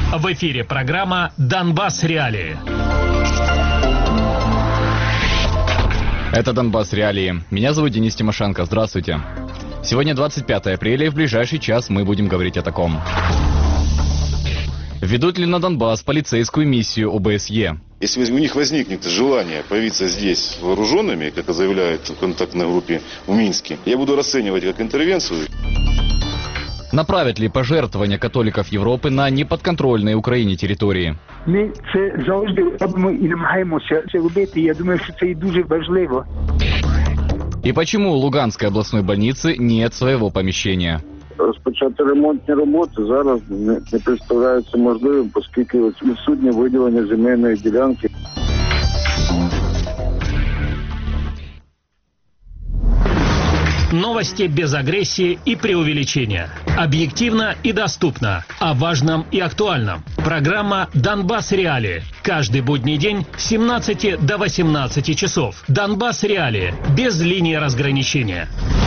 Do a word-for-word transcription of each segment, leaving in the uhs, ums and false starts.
В эфире программа «Донбасс. Реалии». Это «Донбасс. Реалии». Меня зовут Денис Тимошенко. Здравствуйте. Сегодня двадцать пятое апреля, и в ближайший час мы будем говорить о таком. Ведут ли на Донбасс полицейскую миссию ОБСЕ? Если у них возникнет желание появиться здесь вооруженными, как заявляют в контактной группе в Минске, я буду расценивать как интервенцию. Направят ли пожертвования католиков Европы на неподконтрольные Украине территории? Ми це завжди робимо і намагаємося це робити. Я думаю, що це і дуже важливо. И почему у Луганской областной больницы нет своего помещения? Розпочати ремонтні роботи зараз не, не представляється можливим, оскільки відсутнє виділення земельної ділянки. Новости без агрессии и преувеличения. Объективно и доступно. О важном и актуальном. Программа «Донбасс. Реалии». Каждый будний день с семнадцати до восемнадцати часов. «Донбасс. Реалии». Без линии разграничения.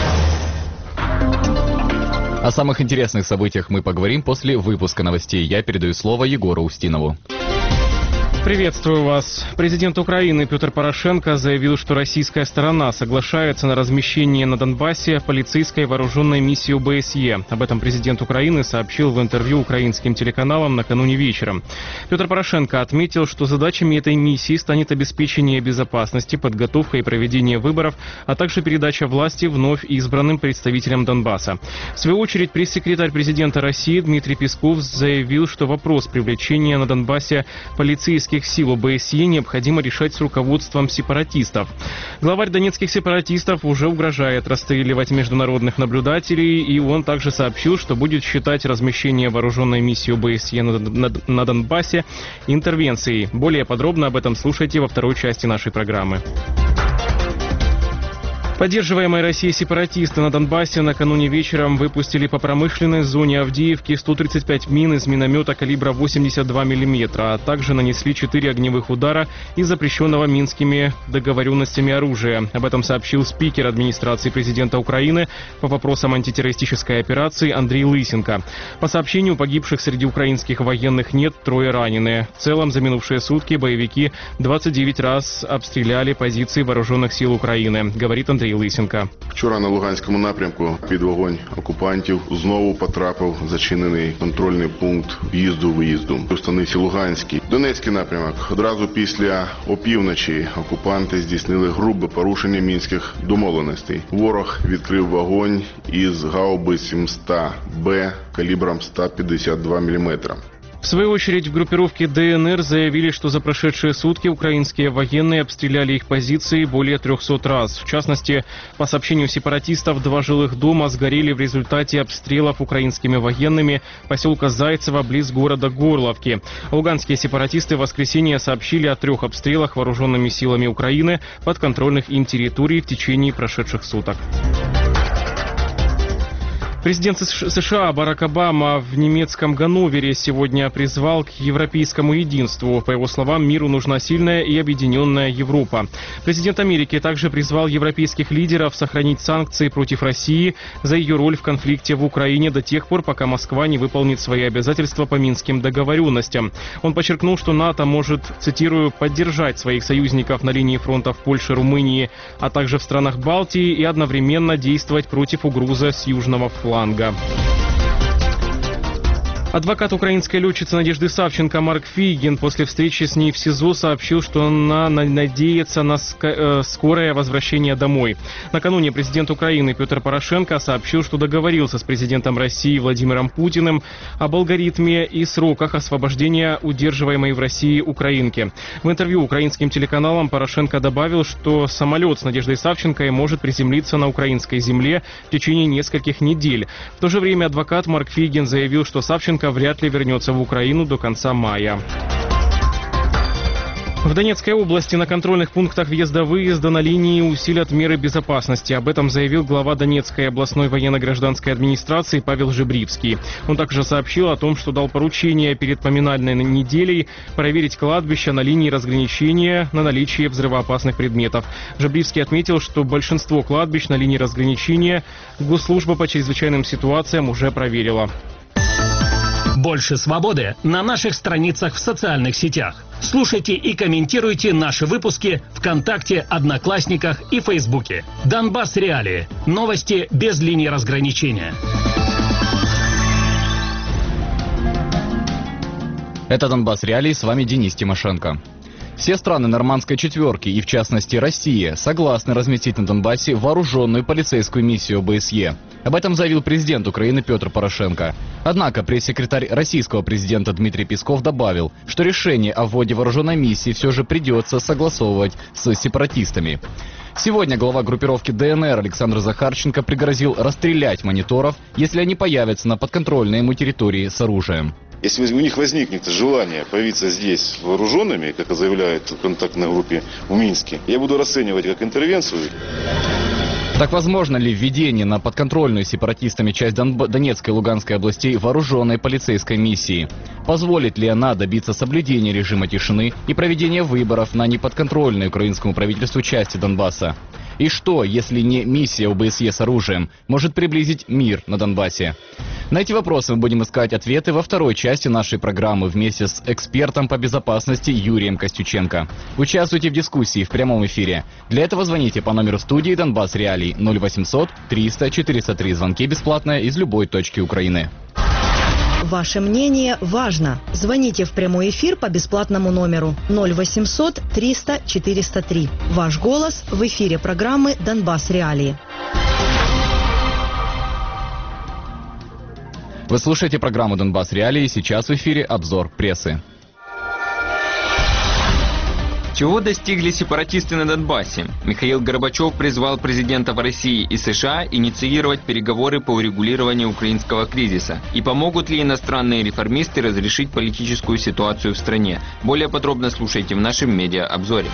О самых интересных событиях мы поговорим после выпуска новостей. Я передаю слово Егору Устинову. Приветствую вас. Президент Украины Петр Порошенко заявил, что российская сторона соглашается на размещение на Донбассе полицейской вооруженной миссии ОБСЕ. Об этом президент Украины сообщил в интервью украинским телеканалам накануне вечером. Петр Порошенко отметил, что задачами этой миссии станет обеспечение безопасности, подготовка и проведение выборов, а также передача власти вновь избранным представителям Донбасса. В свою очередь, пресс-секретарь президента России Дмитрий Песков заявил, что вопрос привлечения на Донбассе полицейских сил ОБСЕ необходимо решать с руководством сепаратистов. Главарь донецких сепаратистов уже угрожает расстреливать международных наблюдателей, и он также сообщил, что будет считать размещение вооруженной миссии ОБСЕ на, на, на Донбассе интервенцией. Более подробно об этом слушайте во второй части нашей программы. Поддерживаемые Россией сепаратисты на Донбассе накануне вечером выпустили по промышленной зоне Авдеевки сто тридцать пять мин из миномета калибра восемьдесят два миллиметра, а также нанесли четыре огневых удара из запрещенного минскими договоренностями оружия. Об этом сообщил спикер администрации президента Украины по вопросам антитеррористической операции Андрей Лысенко. По сообщению, погибших среди украинских военных нет, трое ранены. В целом, за минувшие сутки боевики двадцать девять раз обстреляли позиции вооруженных сил Украины, говорит Андрей Лисенко. Вчора на Луганському напрямку під вогонь окупантів знову потрапив зачинений контрольний пункт в'їзду-виїзду у станиці Луганській. Донецький напрямок. Одразу після опівночі окупанти здійснили грубе порушення мінських домовленостей. Ворог відкрив вогонь із гаубиць сімсот Б калібром сто пятьдесят два миллиметра. В свою очередь, в группировке ДНР заявили, что за прошедшие сутки украинские военные обстреляли их позиции более трехсот раз. В частности, по сообщению сепаратистов, два жилых дома сгорели в результате обстрелов украинскими военными поселка Зайцево близ города Горловки. Луганские сепаратисты в воскресенье сообщили о трех обстрелах вооруженными силами Украины подконтрольных им территорий в течение прошедших суток. Президент США Барак Обама в немецком Ганновере сегодня призвал к европейскому единству. По его словам, миру нужна сильная и объединенная Европа. Президент Америки также призвал европейских лидеров сохранить санкции против России за ее роль в конфликте в Украине до тех пор, пока Москва не выполнит свои обязательства по минским договоренностям. Он подчеркнул, что НАТО может, цитирую, поддержать своих союзников на линии фронта в Польше, Румынии, а также в странах Балтии и одновременно действовать против угрозы с южного фланга. Адвокат украинской летчицы Надежды Савченко Марк Фейгин после встречи с ней в СИЗО сообщил, что она надеется на скорое возвращение домой. Накануне президент Украины Петр Порошенко сообщил, что договорился с президентом России Владимиром Путиным об алгоритме и сроках освобождения удерживаемой в России украинки. В интервью украинским телеканалам Порошенко добавил, что самолет с Надеждой Савченко может приземлиться на украинской земле в течение нескольких недель. В то же время адвокат Марк Фейгин заявил, что Савченко вряд ли вернется в Украину до конца мая. В Донецкой области на контрольных пунктах въезда-выезда на линии усилят меры безопасности. Об этом заявил глава Донецкой областной военно-гражданской администрации Павел Жебривский. Он также сообщил о том, что дал поручение перед поминальной неделей проверить кладбища на линии разграничения на наличие взрывоопасных предметов. Жебривский отметил, что большинство кладбищ на линии разграничения Госслужба по чрезвычайным ситуациям уже проверила. Больше свободы на наших страницах в социальных сетях. Слушайте и комментируйте наши выпуски ВКонтакте, Одноклассниках и Фейсбуке. Донбасс Реалии. Новости без линии разграничения. Это Донбасс Реалии, с вами Денис Тимошенко. Все страны Нормандской четверки, и в частности Россия, согласны разместить на Донбассе вооруженную полицейскую миссию ОБСЕ. Об этом заявил президент Украины Петр Порошенко. Однако пресс-секретарь российского президента Дмитрий Песков добавил, что решение о вводе вооруженной миссии все же придется согласовывать с сепаратистами. Сегодня глава группировки ДНР Александр Захарченко пригрозил расстрелять мониторов, если они появятся на подконтрольной ему территории с оружием. Если у них возникнет желание появиться здесь вооруженными, как заявляют в контактной группе в Минске, я буду расценивать как интервенцию. Так возможно ли введение на подконтрольную сепаратистами часть Донб... Донецкой и Луганской областей вооруженной полицейской миссии? Позволит ли она добиться соблюдения режима тишины и проведения выборов на неподконтрольной украинскому правительству части Донбасса? И что, если не миссия ОБСЕ с оружием, может приблизить мир на Донбассе? На эти вопросы мы будем искать ответы во второй части нашей программы вместе с экспертом по безопасности Юрием Костюченко. Участвуйте в дискуссии в прямом эфире. Для этого звоните по номеру студии Донбасс Реалий ноль восемьсот триста четыреста три. Звонки бесплатные из любой точки Украины. Ваше мнение важно. Звоните в прямой эфир по бесплатному номеру ноль восемьсот триста четыреста три. Ваш голос в эфире программы «Донбасс Реалии». Вы слушаете программу «Донбасс Реалии». Сейчас в эфире обзор прессы. Чего достигли сепаратисты на Донбассе? Михаил Горбачев призвал президентов России и США инициировать переговоры по урегулированию украинского кризиса. И помогут ли иностранные реформисты разрешить политическую ситуацию в стране? Более подробно слушайте в нашем медиа-обзоре.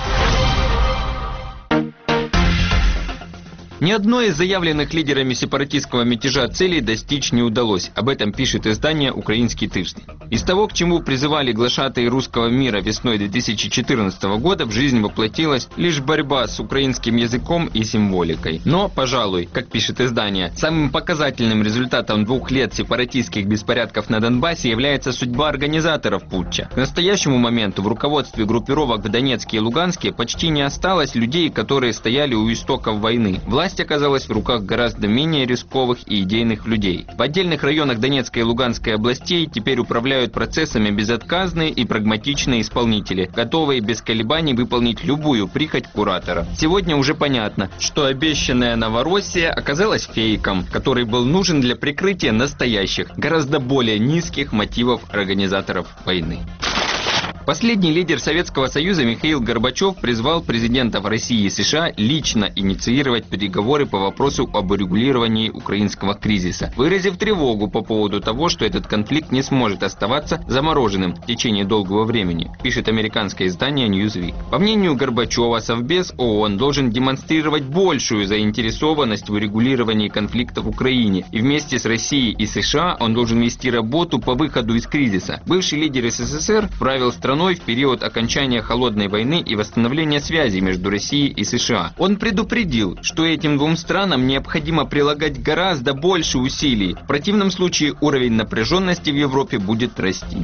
Ни одной из заявленных лидерами сепаратистского мятежа целей достичь не удалось. Об этом пишет издание «Украинский тиждень». Из того, к чему призывали глашатаи русского мира весной две тысячи четырнадцатого года, в жизнь воплотилась лишь борьба с украинским языком и символикой. Но, пожалуй, как пишет издание, самым показательным результатом двух лет сепаратистских беспорядков на Донбассе является судьба организаторов путча. К настоящему моменту в руководстве группировок в Донецке и Луганске почти не осталось людей, которые стояли у истоков войны. Власть оказалась в руках гораздо менее рисковых и идейных людей. В отдельных районах Донецкой и Луганской областей теперь управляют процессами безотказные и прагматичные исполнители, готовые без колебаний выполнить любую прихоть куратора. Сегодня уже понятно, что обещанная Новороссия оказалась фейком, который был нужен для прикрытия настоящих, гораздо более низких мотивов организаторов войны. Последний лидер Советского Союза Михаил Горбачев призвал президентов России и США лично инициировать переговоры по вопросу об урегулировании украинского кризиса, выразив тревогу по поводу того, что этот конфликт не сможет оставаться замороженным в течение долгого времени, пишет американское издание Newsweek. По мнению Горбачева, Совбез ООН должен демонстрировать большую заинтересованность в урегулировании конфликта в Украине, и вместе с Россией и США он должен вести работу по выходу из кризиса. Бывший лидер СССР правил страной в период окончания холодной войны и восстановления связей между Россией и США. Он предупредил, что этим двум странам необходимо прилагать гораздо больше усилий. В противном случае уровень напряженности в Европе будет расти.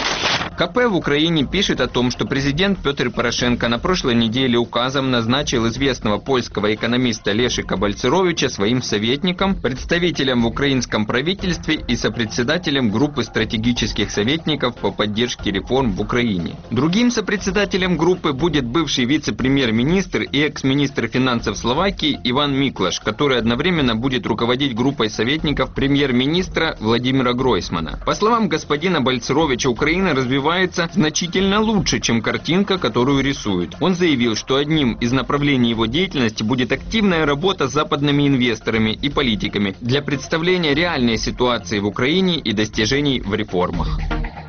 КП в Украине пишет о том, что президент Петр Порошенко на прошлой неделе указом назначил известного польского экономиста Лешика Бальцеровича своим советником, представителем в украинском правительстве и сопредседателем группы стратегических советников по поддержке реформ в Украине. Другим сопредседателем группы будет бывший вице-премьер-министр и экс-министр финансов Словакии Иван Миклаш, который одновременно будет руководить группой советников премьер-министра Владимира Гройсмана. По словам господина Бальцеровича, Украина развивается значительно лучше, чем картинка, которую рисуют. Он заявил, что одним из направлений его деятельности будет активная работа с западными инвесторами и политиками для представления реальной ситуации в Украине и достижений в реформах.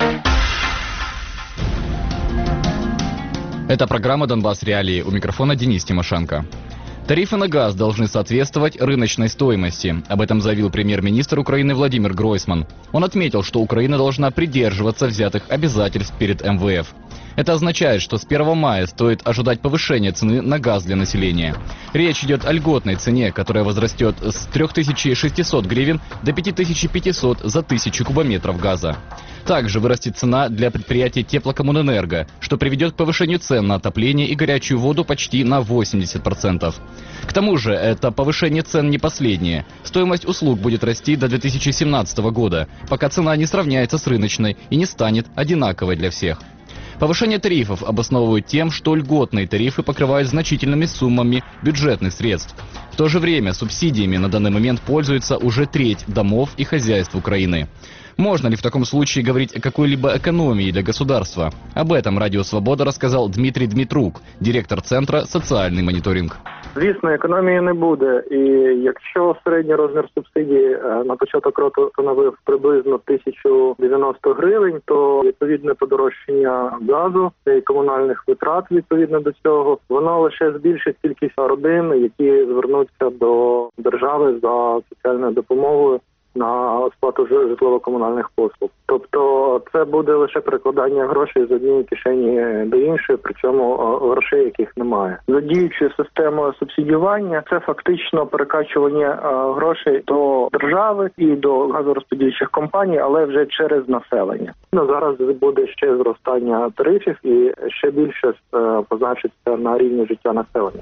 Это программа «Донбасс Реалии». У микрофона Денис Тимошенко. Тарифы на газ должны соответствовать рыночной стоимости. Об этом заявил премьер-министр Украины Владимир Гройсман. Он отметил, что Украина должна придерживаться взятых обязательств перед эм вэ эф. Это означает, что с первого мая стоит ожидать повышения цены на газ для населения. Речь идет о льготной цене, которая возрастет с трёх тысяч шестисот гривен до пяти тысяч пятисот за тысячу кубометров газа. Также вырастет цена для предприятий Теплокоммунэнерго, что приведет к повышению цен на отопление и горячую воду почти на восемьдесят процентов. К тому же, это повышение цен не последнее. Стоимость услуг будет расти до две тысячи семнадцатого года, пока цена не сравняется с рыночной и не станет одинаковой для всех. Повышение тарифов обосновывают тем, что льготные тарифы покрывают значительными суммами бюджетных средств. В то же время субсидиями на данный момент пользуется уже треть домов и хозяйств Украины. Можно ли в таком случае говорить о какой-либо экономии для государства? Об этом Радио Свобода рассказал Дмитрий Дмитрук, директор Центра «Соціальний моніторинг». Звісно, економії не буде. І якщо середній розмір субсидії на початок року становив приблизно тисячу дев'яносто гривень, то відповідне подорожчання газу і комунальних витрат відповідно до цього, воно лише збільшить кількість родин, які звернуться до держави за соціальною допомогою на сплату житлово-комунальних послуг. Тобто це буде лише перекладання грошей з однієї кишені до іншої, причому грошей, яких немає. За діючою системою субсидіювання це фактично перекачування грошей до держави і до газорозподільчих компаній, але вже через населення. Ну, зараз буде ще зростання тарифів і ще більше позначиться на рівні життя населення.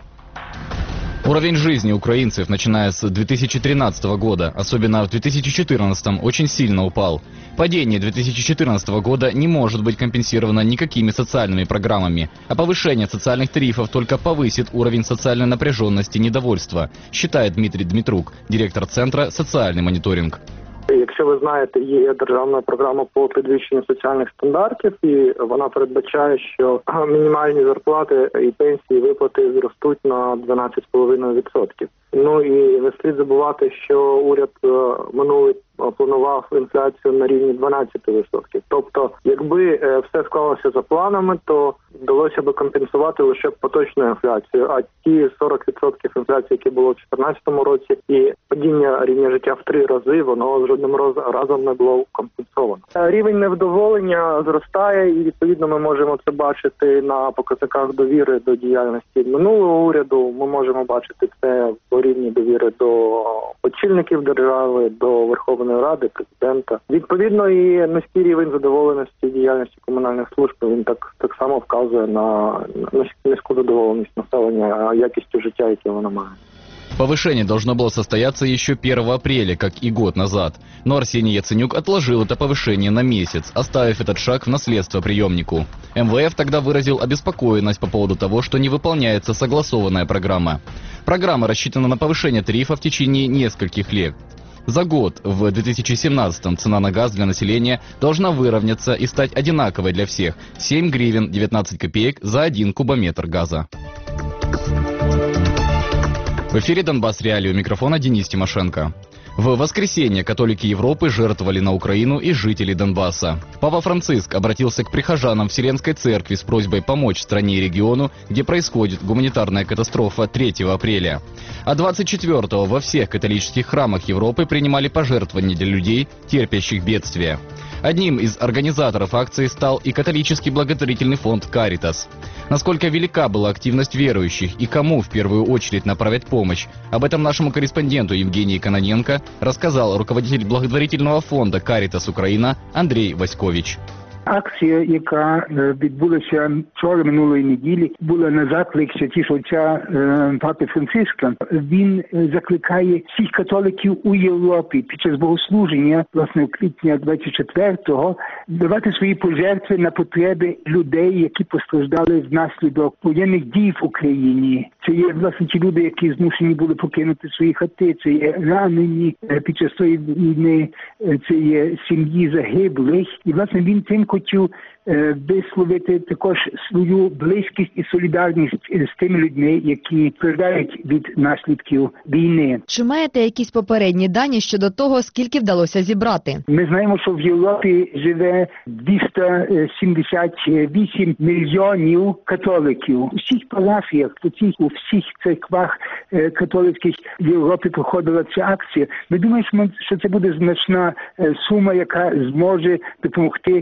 Уровень жизни украинцев, начиная с две тысячи тринадцатого года, особенно в две тысячи четырнадцатом, очень сильно упал. Падение две тысячи четырнадцатого года не может быть компенсировано никакими социальными программами, а повышение социальных тарифов только повысит уровень социальной напряженности и недовольства, считает Дмитрий Дмитрук, директор Центра «Соціальний моніторинг». Якщо ви знаєте, є державна програма по підвищенню соціальних стандартів, і вона передбачає, що мінімальні зарплати і пенсії, виплати зростуть на дванадцять цілих п'ять десятих відсотка. Ну і не слід забувати, що уряд минулий планував інфляцію на рівні дванадцять відсотків. Тобто, якби все склалося за планами, то вдалося би компенсувати лише поточну інфляцію, а ті сорок відсотків інфляції, які було в дві тисячі чотирнадцятому році, і падіння рівня життя в три рази, воно жодним разом не було компенсовано. Рівень невдоволення зростає, і відповідно ми можемо це бачити на показниках довіри до діяльності минулого уряду. Ми можемо бачити це по рівні довіри до очільників держави, до Верховної Ради, президента. Відповідно, і низький рівень задоволеності діяльності комунальних служб, він так, так само вказує на низьку задоволеність населення якістю життя, яке воно має. Повышение должно было состояться еще первого апреля, как и год назад. Но Арсений Яценюк отложил это повышение на месяц, оставив этот шаг в наследство преемнику. эм вэ эф тогда выразил обеспокоенность по поводу того, что не выполняется согласованная программа. Программа рассчитана на повышение тарифа в течение нескольких лет. За год, в две тысячи семнадцатом, цена на газ для населения должна выровняться и стать одинаковой для всех – семь гривен девятнадцать копеек за один кубометр газа. В эфире «Донбасс Реалии», у микрофона Денис Тимошенко. В воскресенье католики Европы жертвовали на Украину и жителей Донбасса. Папа Франциск обратился к прихожанам Вселенской Церкви с просьбой помочь стране и региону, где происходит гуманитарная катастрофа третьего апреля. А двадцать четвёртого во всех католических храмах Европы принимали пожертвования для людей, терпящих бедствия. Одним из организаторов акции стал и католический благотворительный фонд «Каритас». Насколько велика была активность верующих и кому в первую очередь направить помощь, об этом нашему корреспонденту Евгении Кононенко рассказал руководитель благотворительного фонда «Каритас Украина» Андрей Васькович. Акція, яка відбулася вчора минулої неділі, була на заклик святішого отця Папи Франциска. Він закликає всіх католиків у Європі під час богослуження, власне, квітня двадцять четвертого, давати свої пожертви на потреби людей, які постраждали внаслідок воєнних дій в Україні. Це є, власне, ті люди, які змушені були покинути свої хати, це є ранені під час тої війни, це є сім'ї загиблих. І, власне, він цим хотів висловити також свою близькість і солідарність з тими людьми, які страждають від наслідків війни. Чи маєте якісь попередні дані щодо того, скільки вдалося зібрати? Ми знаємо, що в Європі живе двісті сімдесят вісім мільйонів католиків. У всіх парафіях, у всіх церквах католицьких в Європі проходила ця акція. Ми думаємо, що це буде значна сума, яка зможе допомогти, власне,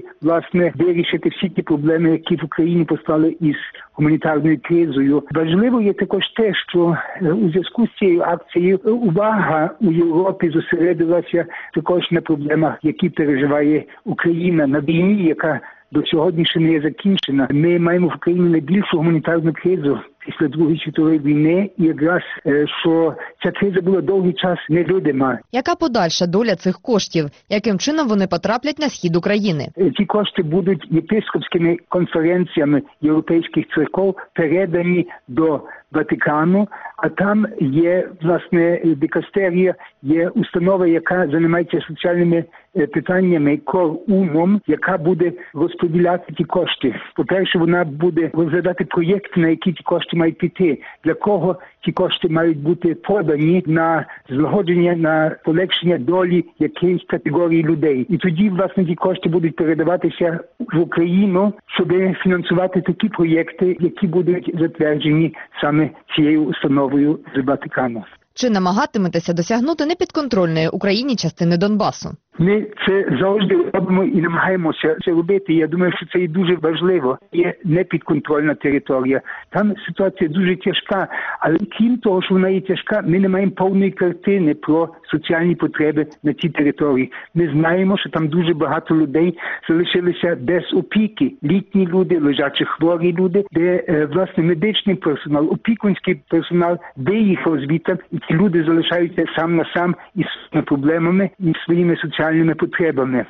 власне вирішити всі ті проблеми, які в Україні постали із гуманітарною кризою. Важливо є також те, що у зв'язку з цією акцією увага у Європі зосередилася також на проблемах, які переживає Україна, на війні, яка до сьогодні ще не є закінчена. Ми маємо в Україні найбільшу гуманітарну кризу після Другої світової війни, і якраз, що ця криза була довгий час невидима. Яка подальша доля цих коштів? Яким чином вони потраплять на схід України? Ці кошти будуть єпископськими конференціями європейських церков передані до Ватикану, а там є, власне, дикастерія, є установа, яка займається соціальними питаннями, Кор-Унум, яка буде розподіляти ті кошти. По-перше, вона буде розглядати проєкти, на які ті кошти мають піти, для кого ті кошти мають бути подані на злагодження, на полегшення долі якоїсь категорії людей. І тоді, власне, ті кошти будуть передаватися в Україну, щоб фінансувати такі проєкти, які будуть затверджені саме цією установою з Ватикану. Чи намагатиметеся досягнути непідконтрольної Україні частини Донбасу? Ми це завжди робимо і намагаємося це робити. Я думаю, що це і дуже важливо. Є непідконтрольна територія. Там ситуація дуже тяжка, але крім того, що вона є тяжка, ми не маємо повної картини про соціальні потреби на цій території. Ми знаємо, що там дуже багато людей залишилися без опіки. Літні люди, лежачі хворі люди, де, власне, медичний персонал, опікунський персонал виїхав звідти, і ці люди залишаються сам на сам із своїми проблемами і своїми соціальними потребами.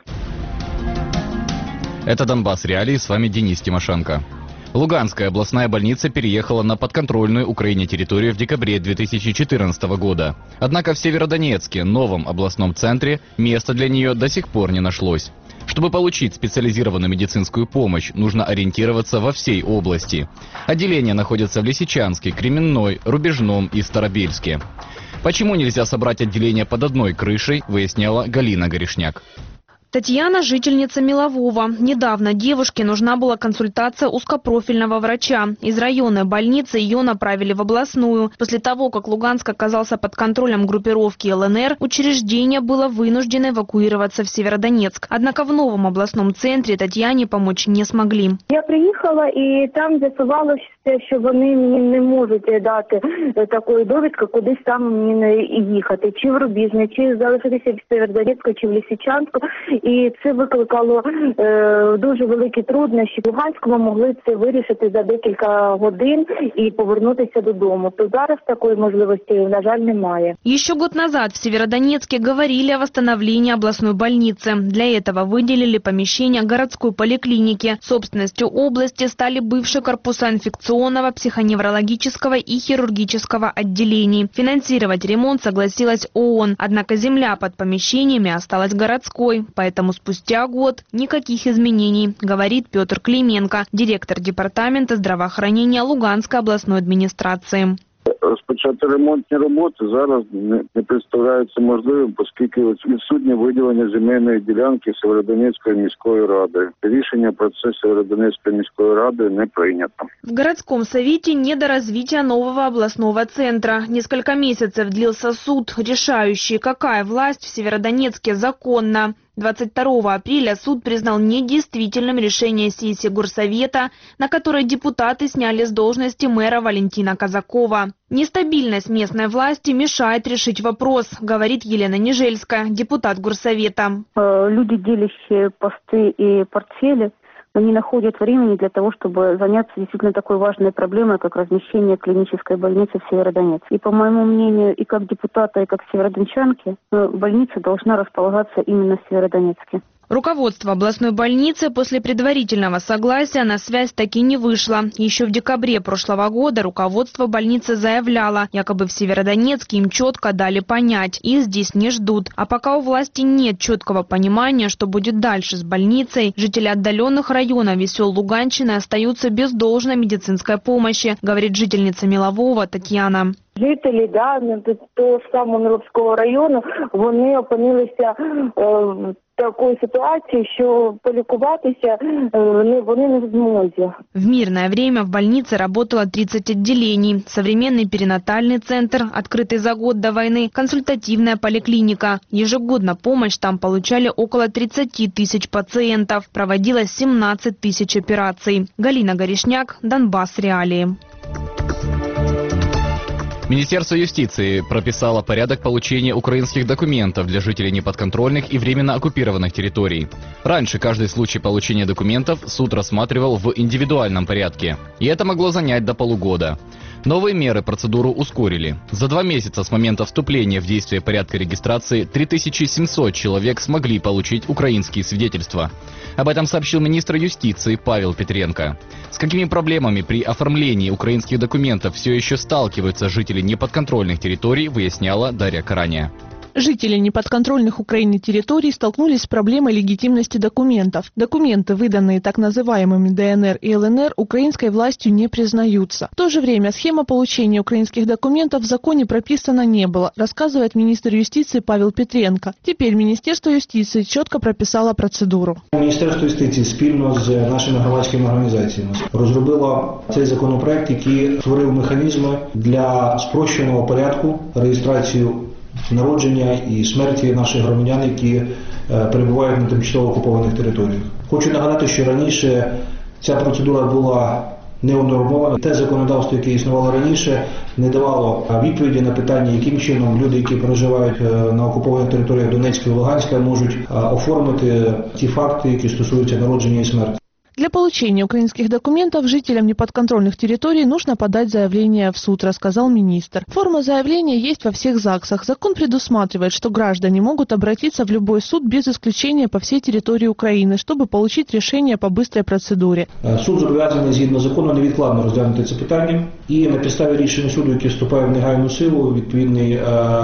Это «Донбасс. Реалии». С вами Денис Тимошенко. Луганская областная больница переехала на подконтрольную Украине территорию в декабре две тысячи четырнадцатого года. Однако в Северодонецке, новом областном центре, места для нее до сих пор не нашлось. Чтобы получить специализированную медицинскую помощь, нужно ориентироваться во всей области. Отделения находятся в Лисичанске, Кременной, Рубежном и Старобельске. Почему нельзя собрать отделение под одной крышей, выясняла Галина Горешняк. Татьяна – жительница Мелового. Недавно девушке нужна была консультация узкопрофильного врача. Из районной больницы ее направили в областную. После того, как Луганск оказался под контролем группировки ЛНР, учреждение было вынуждено эвакуироваться в Северодонецк. Однако в новом областном центре Татьяне помочь не смогли. Я приїхала і там з'ясувалося, що вони мені не можуть дати такої довідки, кудись саме мені їхати. Чи в Рубіжне, чи залишитися в Северодонецьку, чи в Лисичанську. І це викликало е, дуже великі труднощі. В Луганську ми могли це вирішити за декілька годин і повернутися додому. То зараз такої можливості, на жаль, немає. Еще год назад в Северодонецке говорили о восстановлении областной больницы. Для этого выделили помещение городской поликлиники. Собственностью области стали бывшие корпуса инфекционного, психоневрологического и хирургического отделений. Финансировать ремонт согласилась ООН. Однако земля под помещениями осталась городской. Поэтому спустя год никаких изменений, говорит Петр Клименко, директор департамента здравоохранения Луганской областной адміністрації. Розпочати ремонтні роботи зараз не, не представляється можливим, оскільки відсутнє виділення земельної ділянки Северодонецької міської ради. Рішення про це Северодонецької міської ради не прийнято. В городском совете не до развития нового областного центра. Несколько месяцев длился суд, решающий, какая власть в Северодонецке законна. двадцать второго апреля суд признал недействительным решение сессии горсовета, на которой депутаты сняли с должности мэра Валентина Казакова. Нестабильность местной власти мешает решить вопрос, говорит Елена Нежельская, депутат горсовета. Люди, делящие посты и портфели, не находят времени для того, чтобы заняться действительно такой важной проблемой, как размещение клинической больницы в Северодонецке. И по моему мнению, и как депутата, и как северодончанки, больница должна располагаться именно в Северодонецке. Руководство областной больницы после предварительного согласия на связь таки не вышло. Еще в декабре прошлого года руководство больницы заявляло, якобы в Северодонецке им четко дали понять, их здесь не ждут. А пока у власти нет четкого понимания, что будет дальше с больницей, жители отдаленных районов и сел Луганщины остаются без должной медицинской помощи, говорит жительница Мелового Татьяна. Жителі, да, того самого Міловського району, вони опинилися е, такої ситуації, що полікуватися вони, вони не в змозі. В мирное время в больнице работало тридцать отделений, современный перинатальный центр, открытый за год до войны, консультативная поликлиника. Ежегодно помощь там получали около тридцати тысяч пациентов. Проводилось семнадцать тысяч операций. Галина Горешняк, Донбасс Реалии. Министерство юстиции прописало порядок получения украинских документов для жителей неподконтрольных и временно оккупированных территорий. Раньше каждый случай получения документов суд рассматривал в индивидуальном порядке, и это могло занять до полугода. Новые меры процедуру ускорили. За два месяца с момента вступления в действие порядка регистрации три тысячи семьсот человек смогли получить украинские свидетельства. Об этом сообщил министр юстиции Павел Петренко. С какими проблемами при оформлении украинских документов все еще сталкиваются жители неподконтрольных территорий, выясняла Дарья Караня. Жители неподконтрольных Украине территорий столкнулись с проблемой легитимности документов. Документы, выданные так называемыми ДНР и ЛНР, украинской властью не признаются. В то же время схема получения украинских документов в законе прописана не было, рассказывает министр юстиции Павел Петренко. Теперь Министерство юстиции четко прописало процедуру. Міністерство юстиції спільно з нашими громадськими організаціями розробило цей законопроект, який створив механізми для спрощеного порядку реєстрації народження і смерті наших громадян, які перебувають на тимчасово окупованих територіях. Хочу нагадати, що раніше ця процедура була не унормована. Те законодавство, яке існувало раніше, не давало відповіді на питання, яким чином люди, які проживають на окупованих територіях Донецька і Луганська, можуть оформити ті факти, які стосуються народження і смерті. Для получения украинских документов жителям неподконтрольных территорий нужно подать заявление в суд, рассказал министр. Форма заявления есть во всех ЗАГСах. Закон предусматривает, что граждане могут обратиться в любой суд без исключения по всей территории Украины, чтобы получить решение по быстрой процедуре. Суд зобов'язаний згідно закону невідкладно розглянути це питання і на підставі рішення суду, яке вступає в негайну силу, відповідний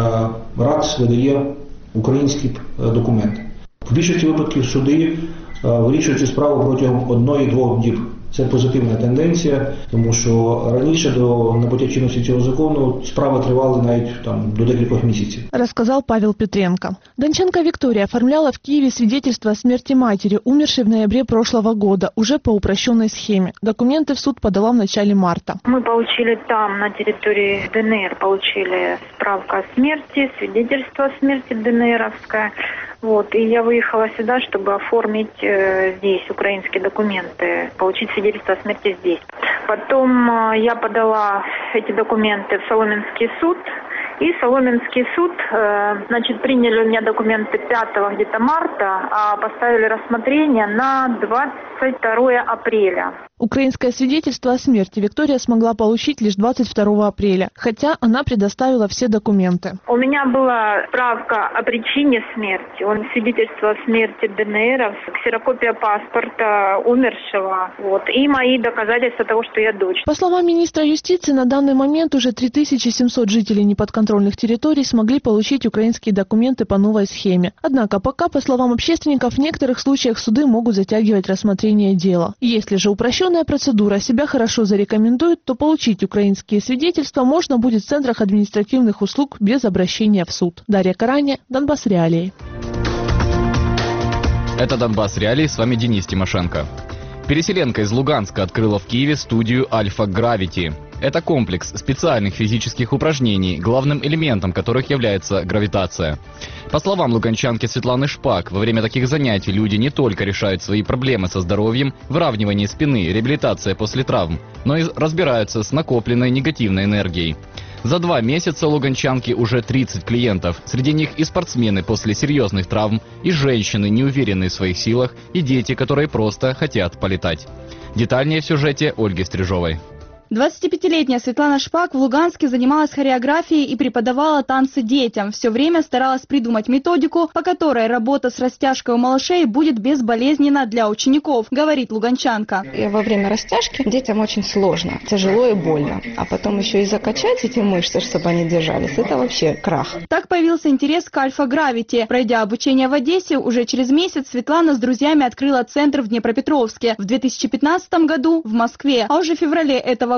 РАЦ видає український документ. В більшості випадків суди вирішують цю справу протягом одної-двох діб. Це позитивна тенденція, тому що раніше до набуття чинності цього закону справи тривали навіть там до декількох місяців. Рассказал Павел Петренко. Донченко Виктория оформляла в Киеве свидетельство о смерти матери, умершей в ноябре прошлого года, уже по упрощенной схеме. Документы в суд подала в начале марта. Мы получили там, на территории ДНР, получили справку о смерти, свидетельство о смерти ДНРовское. Вот, и я выехала сюда, чтобы оформить э, здесь украинские документы, получить свидетельство о смерти здесь. Потом э, я подала эти документы в Соломенский суд, и Соломенский суд, э, значит, приняли у меня документы пятого где-то марта, а поставили рассмотрение на двадцать второе апреля. Украинское свидетельство о смерти Виктория смогла получить лишь двадцать второго апреля, хотя она предоставила все документы. У меня была справка о причине смерти, он свидетельство о смерти ДНР, ксерокопия паспорта умершего, вот, и мои доказательства того, что я дочь. По словам министра юстиции, на данный момент уже три тысячи семьсот жителей неподконтрольных территорий смогли получить украинские документы по новой схеме. Однако пока, по словам общественников, в некоторых случаях суды могут затягивать рассмотрение дела. Если же упрощенная процедура себя хорошо зарекомендует, то получить украинские свидетельства можно будет в центрах административных услуг без обращения в суд. Дарья Караня, Донбасс Реалии. Это Донбасс Реалии, с вами Денис Тимошенко. Переселенка из Луганска открыла в Киеве студию Альфа Гравити. Это комплекс специальных физических упражнений, главным элементом которых является гравитация. По словам луганчанки Светланы Шпак, во время таких занятий люди не только решают свои проблемы со здоровьем, выравнивание спины, реабилитация после травм, но и разбираются с накопленной негативной энергией. За два месяца у луганчанки уже тридцать клиентов. Среди них и спортсмены после серьезных травм, и женщины, неуверенные в своих силах, и дети, которые просто хотят полетать. Детальнее в сюжете Ольги Стрижовой. двадцатипятилетняя Светлана Шпак в Луганске занималась хореографией и преподавала танцы детям. Все время старалась придумать методику, по которой работа с растяжкой у малышей будет безболезненна для учеников, говорит луганчанка. И во время растяжки детям очень сложно, тяжело и больно. А потом еще и закачать эти мышцы, чтобы они держались, это вообще крах. Так появился интерес к Альфа Гравити. Пройдя обучение в Одессе, уже через месяц Светлана с друзьями открыла центр в Днепропетровске. В две тысячи пятнадцатом году в Москве. А уже в феврале этого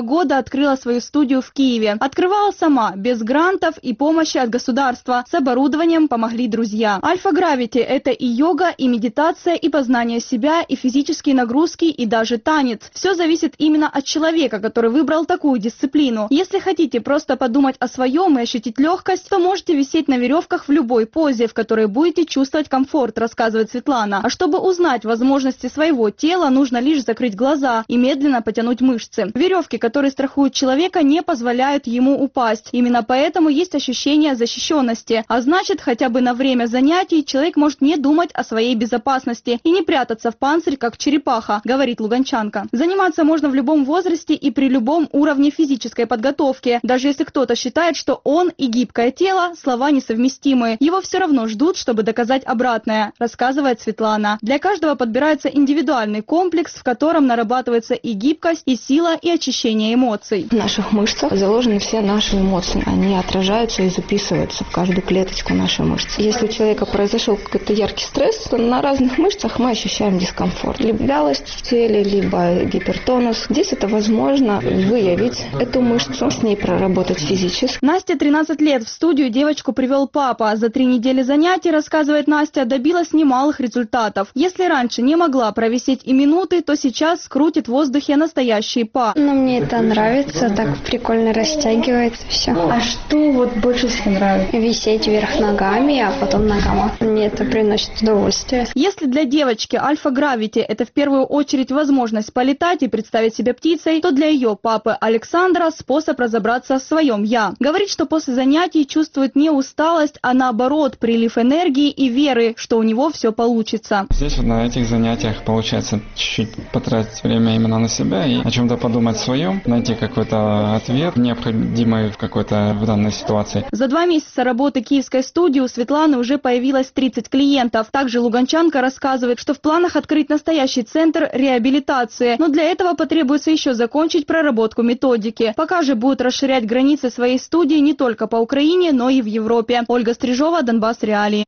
года открыла свою студию в Киеве. Открывала сама, без грантов и помощи от государства. С оборудованием помогли друзья. Альфа Гравити – это и йога, и медитация, и познание себя, и физические нагрузки, и даже танец. Все зависит именно от человека, который выбрал такую дисциплину. Если хотите просто подумать о своем и ощутить легкость, то можете висеть на веревках в любой позе, в которой будете чувствовать комфорт, рассказывает Светлана. А чтобы узнать возможности своего тела, нужно лишь закрыть глаза и медленно потянуть мышцы. Веревки, которые страхуют человека, не позволяют ему упасть. Именно поэтому есть ощущение защищенности. А значит, хотя бы на время занятий человек может не думать о своей безопасности и не прятаться в панцирь, как черепаха, говорит луганчанка. Заниматься можно в любом возрасте и при любом уровне физической подготовки. Даже если кто-то считает, что он и гибкое тело – слова несовместимые. Его все равно ждут, чтобы доказать обратное, рассказывает Светлана. Для каждого подбирается индивидуальный комплекс, в котором нарабатывается и гибкость, и сила, и очищение эмоций. В наших мышцах заложены все наши эмоции. Они отражаются и записываются в каждую клеточку нашей мышцы. Если у человека произошел какой-то яркий стресс, то на разных мышцах мы ощущаем дискомфорт. Либо вялость в теле, либо гипертонус. Здесь это возможно выявить эту мышцу, с ней проработать физически. Насте тринадцать лет. В студию девочку привел папа. За три недели занятий, рассказывает Настя, добилась немалых результатов. Если раньше не могла провисеть и минуты, то сейчас крутит в воздухе настоящий па. Но мне это нравится, так прикольно растягивается все. А что вот больше всего нравится? Висеть вверх ногами, а потом ногами. Мне это приносит удовольствие. Если для девочки Альфа Гравити это в первую очередь возможность полетать и представить себя птицей, то для ее папы Александра способ разобраться в своем «я». Говорит, что после занятий чувствует не усталость, а наоборот прилив энергии и веры, что у него все получится. Здесь вот на этих занятиях получается чуть-чуть потратить время именно на себя и о чем-то подумать своем, найти какой-то ответ, необходимый в какой-то в данной ситуации. За два месяца работы киевской студии у Светланы уже появилось тридцать клиентов. Также луганчанка рассказывает, что в планах открыть настоящий центр реабилитации, но для этого потребуется еще закончить проработку методики. Пока же будет расширять границы своей студии не только по Украине, но и в Европе. Ольга Стрижова, Донбасс Реалии.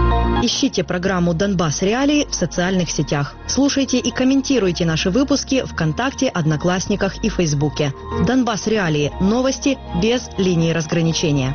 Ищите программу «Донбасс Реалии» в социальных сетях. Слушайте и комментируйте наши выпуски ВКонтакте, Одноклассниках и Фейсбуке. «Донбасс Реалии» – новости без линии разграничения.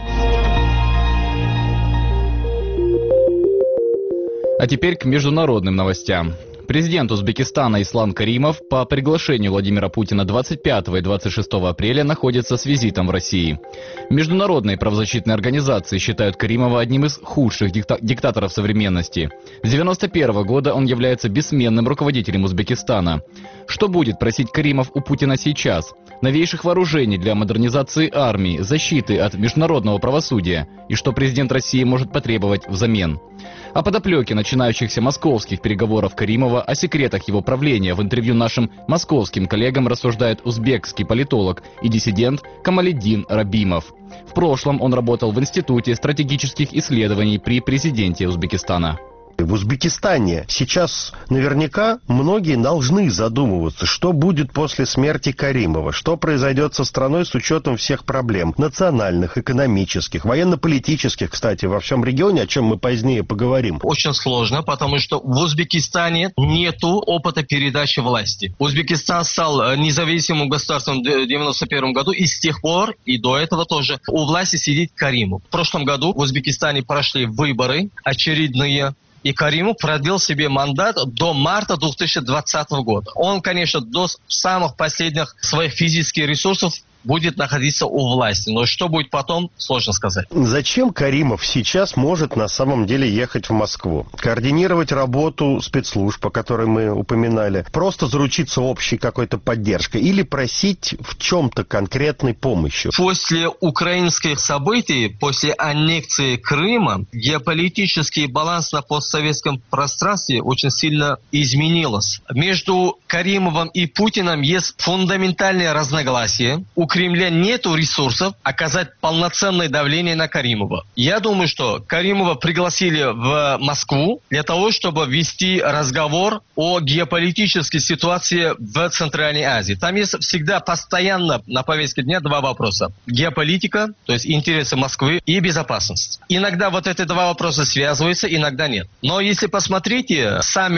А теперь к международным новостям. Президент Узбекистана Ислам Каримов по приглашению Владимира Путина двадцать пятого и двадцать шестого апреля находится с визитом в России. Международные правозащитные организации считают Каримова одним из худших дикта- диктаторов современности. С девяносто первого года он является бессменным руководителем Узбекистана. Что будет просить Каримов у Путина сейчас? Новейших вооружений для модернизации армии, защиты от международного правосудия? И что президент России может потребовать взамен? О подоплеке начинающихся московских переговоров Каримова, о секретах его правления в интервью нашим московским коллегам рассуждает узбекский политолог и диссидент Камаледдин Рабимов. В прошлом он работал в Институте стратегических исследований при президенте Узбекистана. В Узбекистане сейчас наверняка многие должны задумываться, что будет после смерти Каримова, что произойдет со страной с учетом всех проблем национальных, экономических, военно-политических, кстати, во всем регионе, о чем мы позднее поговорим. Очень сложно, потому что в Узбекистане нету опыта передачи власти. Узбекистан стал независимым государством в девяносто первом году, и с тех пор, и до этого тоже, у власти сидит Каримов. В прошлом году в Узбекистане прошли выборы очередные, и Каримов продлил себе мандат до марта две тысячи двадцатого года. Он, конечно, до самых последних своих физических ресурсов будет находиться у власти. Но что будет потом, сложно сказать. Зачем Каримов сейчас может на самом деле ехать в Москву? Координировать работу спецслужб, о которой мы упоминали, просто заручиться общей какой-то поддержкой или просить в чем-то конкретной помощи? После украинских событий, после аннексии Крыма, геополитический баланс на постсоветском пространстве очень сильно изменился. Между Каримовым и Путиным есть фундаментальные разногласия. У Кремля нету ресурсов оказать полноценное давление на Каримова. Я думаю, что Каримова пригласили в Москву для того, чтобы вести разговор о геополитической ситуации в Центральной Азии. Там есть всегда постоянно на повестке дня два вопроса. Геополитика, то есть интересы Москвы, и безопасность. Иногда вот эти два вопроса связываются, иногда нет. Но если посмотрите, саммит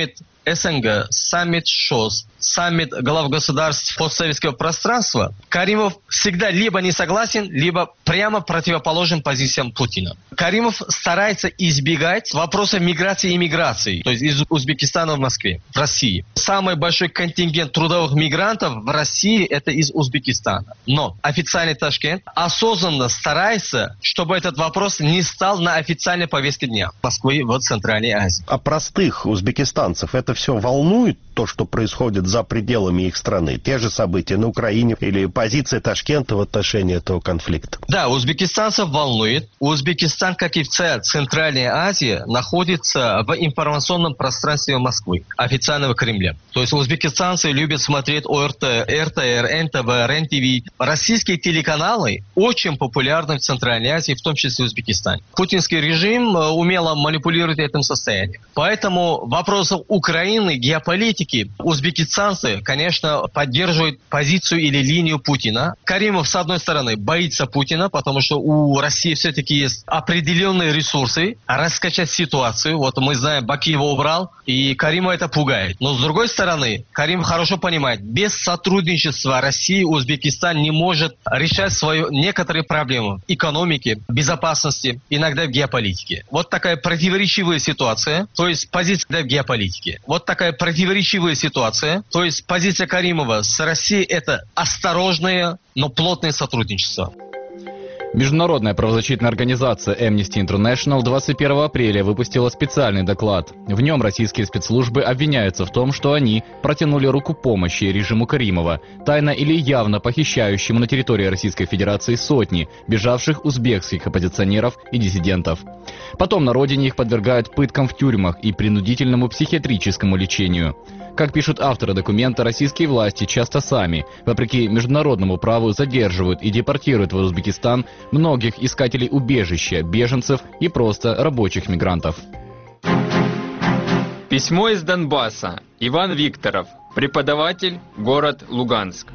СНГ, саммит ШОС, саммит глав государств постсоветского пространства, Каримов всегда либо не согласен, либо прямо противоположен позициям Путина. Каримов старается избегать вопроса миграции и иммиграции, то есть из Узбекистана в Москве, в России. Самый большой контингент трудовых мигрантов в России – это из Узбекистана. Но официальный Ташкент осознанно старается, чтобы этот вопрос не стал на официальной повестке дня Москвы в Центральной Азии. А простых узбекистанцев это все волнует, то, что происходит за пределами их страны? Те же события на Украине или позиция Ташкента в отношении этого конфликта? Да, узбекистанцев волнует. Узбекистан, как и вся Центральная Азия, находится в информационном пространстве Москвы, официального Кремля. То есть узбекистанцы любят смотреть ОРТ, РТР, эн тэ вэ, РЕН-ТВ. Российские телеканалы очень популярны в Центральной Азии, в том числе в Узбекистане. Путинский режим умело манипулирует этим состоянием. Поэтому вопросов Украины, геополитики, узбекистанцы, конечно, поддерживают позицию или линию Путина. Каримов, с одной стороны, боится Путина, потому что у России все-таки есть определенные ресурсы раскачать ситуацию. Вот мы знаем, Бакиева убрал, и Каримова это пугает. Но с другой стороны, Каримов хорошо понимает, без сотрудничества России Узбекистан не может решать свои некоторые проблемы экономики, безопасности, иногда в геополитике. Вот такая противоречивая ситуация, то есть позиция в геополитике. Вот такая противоречивая ситуация, то есть позиция Каримова с Россией – это осторожное, но плотное сотрудничество. Международная правозащитная организация Amnesty International двадцать первого апреля выпустила специальный доклад. В нем российские спецслужбы обвиняются в том, что они протянули руку помощи режиму Каримова, тайно или явно похищающему на территории Российской Федерации сотни бежавших узбекских оппозиционеров и диссидентов. Потом на родине их подвергают пыткам в тюрьмах и принудительному психиатрическому лечению. Как пишут авторы документа, российские власти часто сами, вопреки международному праву, задерживают и депортируют в Узбекистан многих искателей убежища, беженцев и просто рабочих мигрантов. Письмо из Донбасса. Иван Викторов, преподаватель, город Луганск.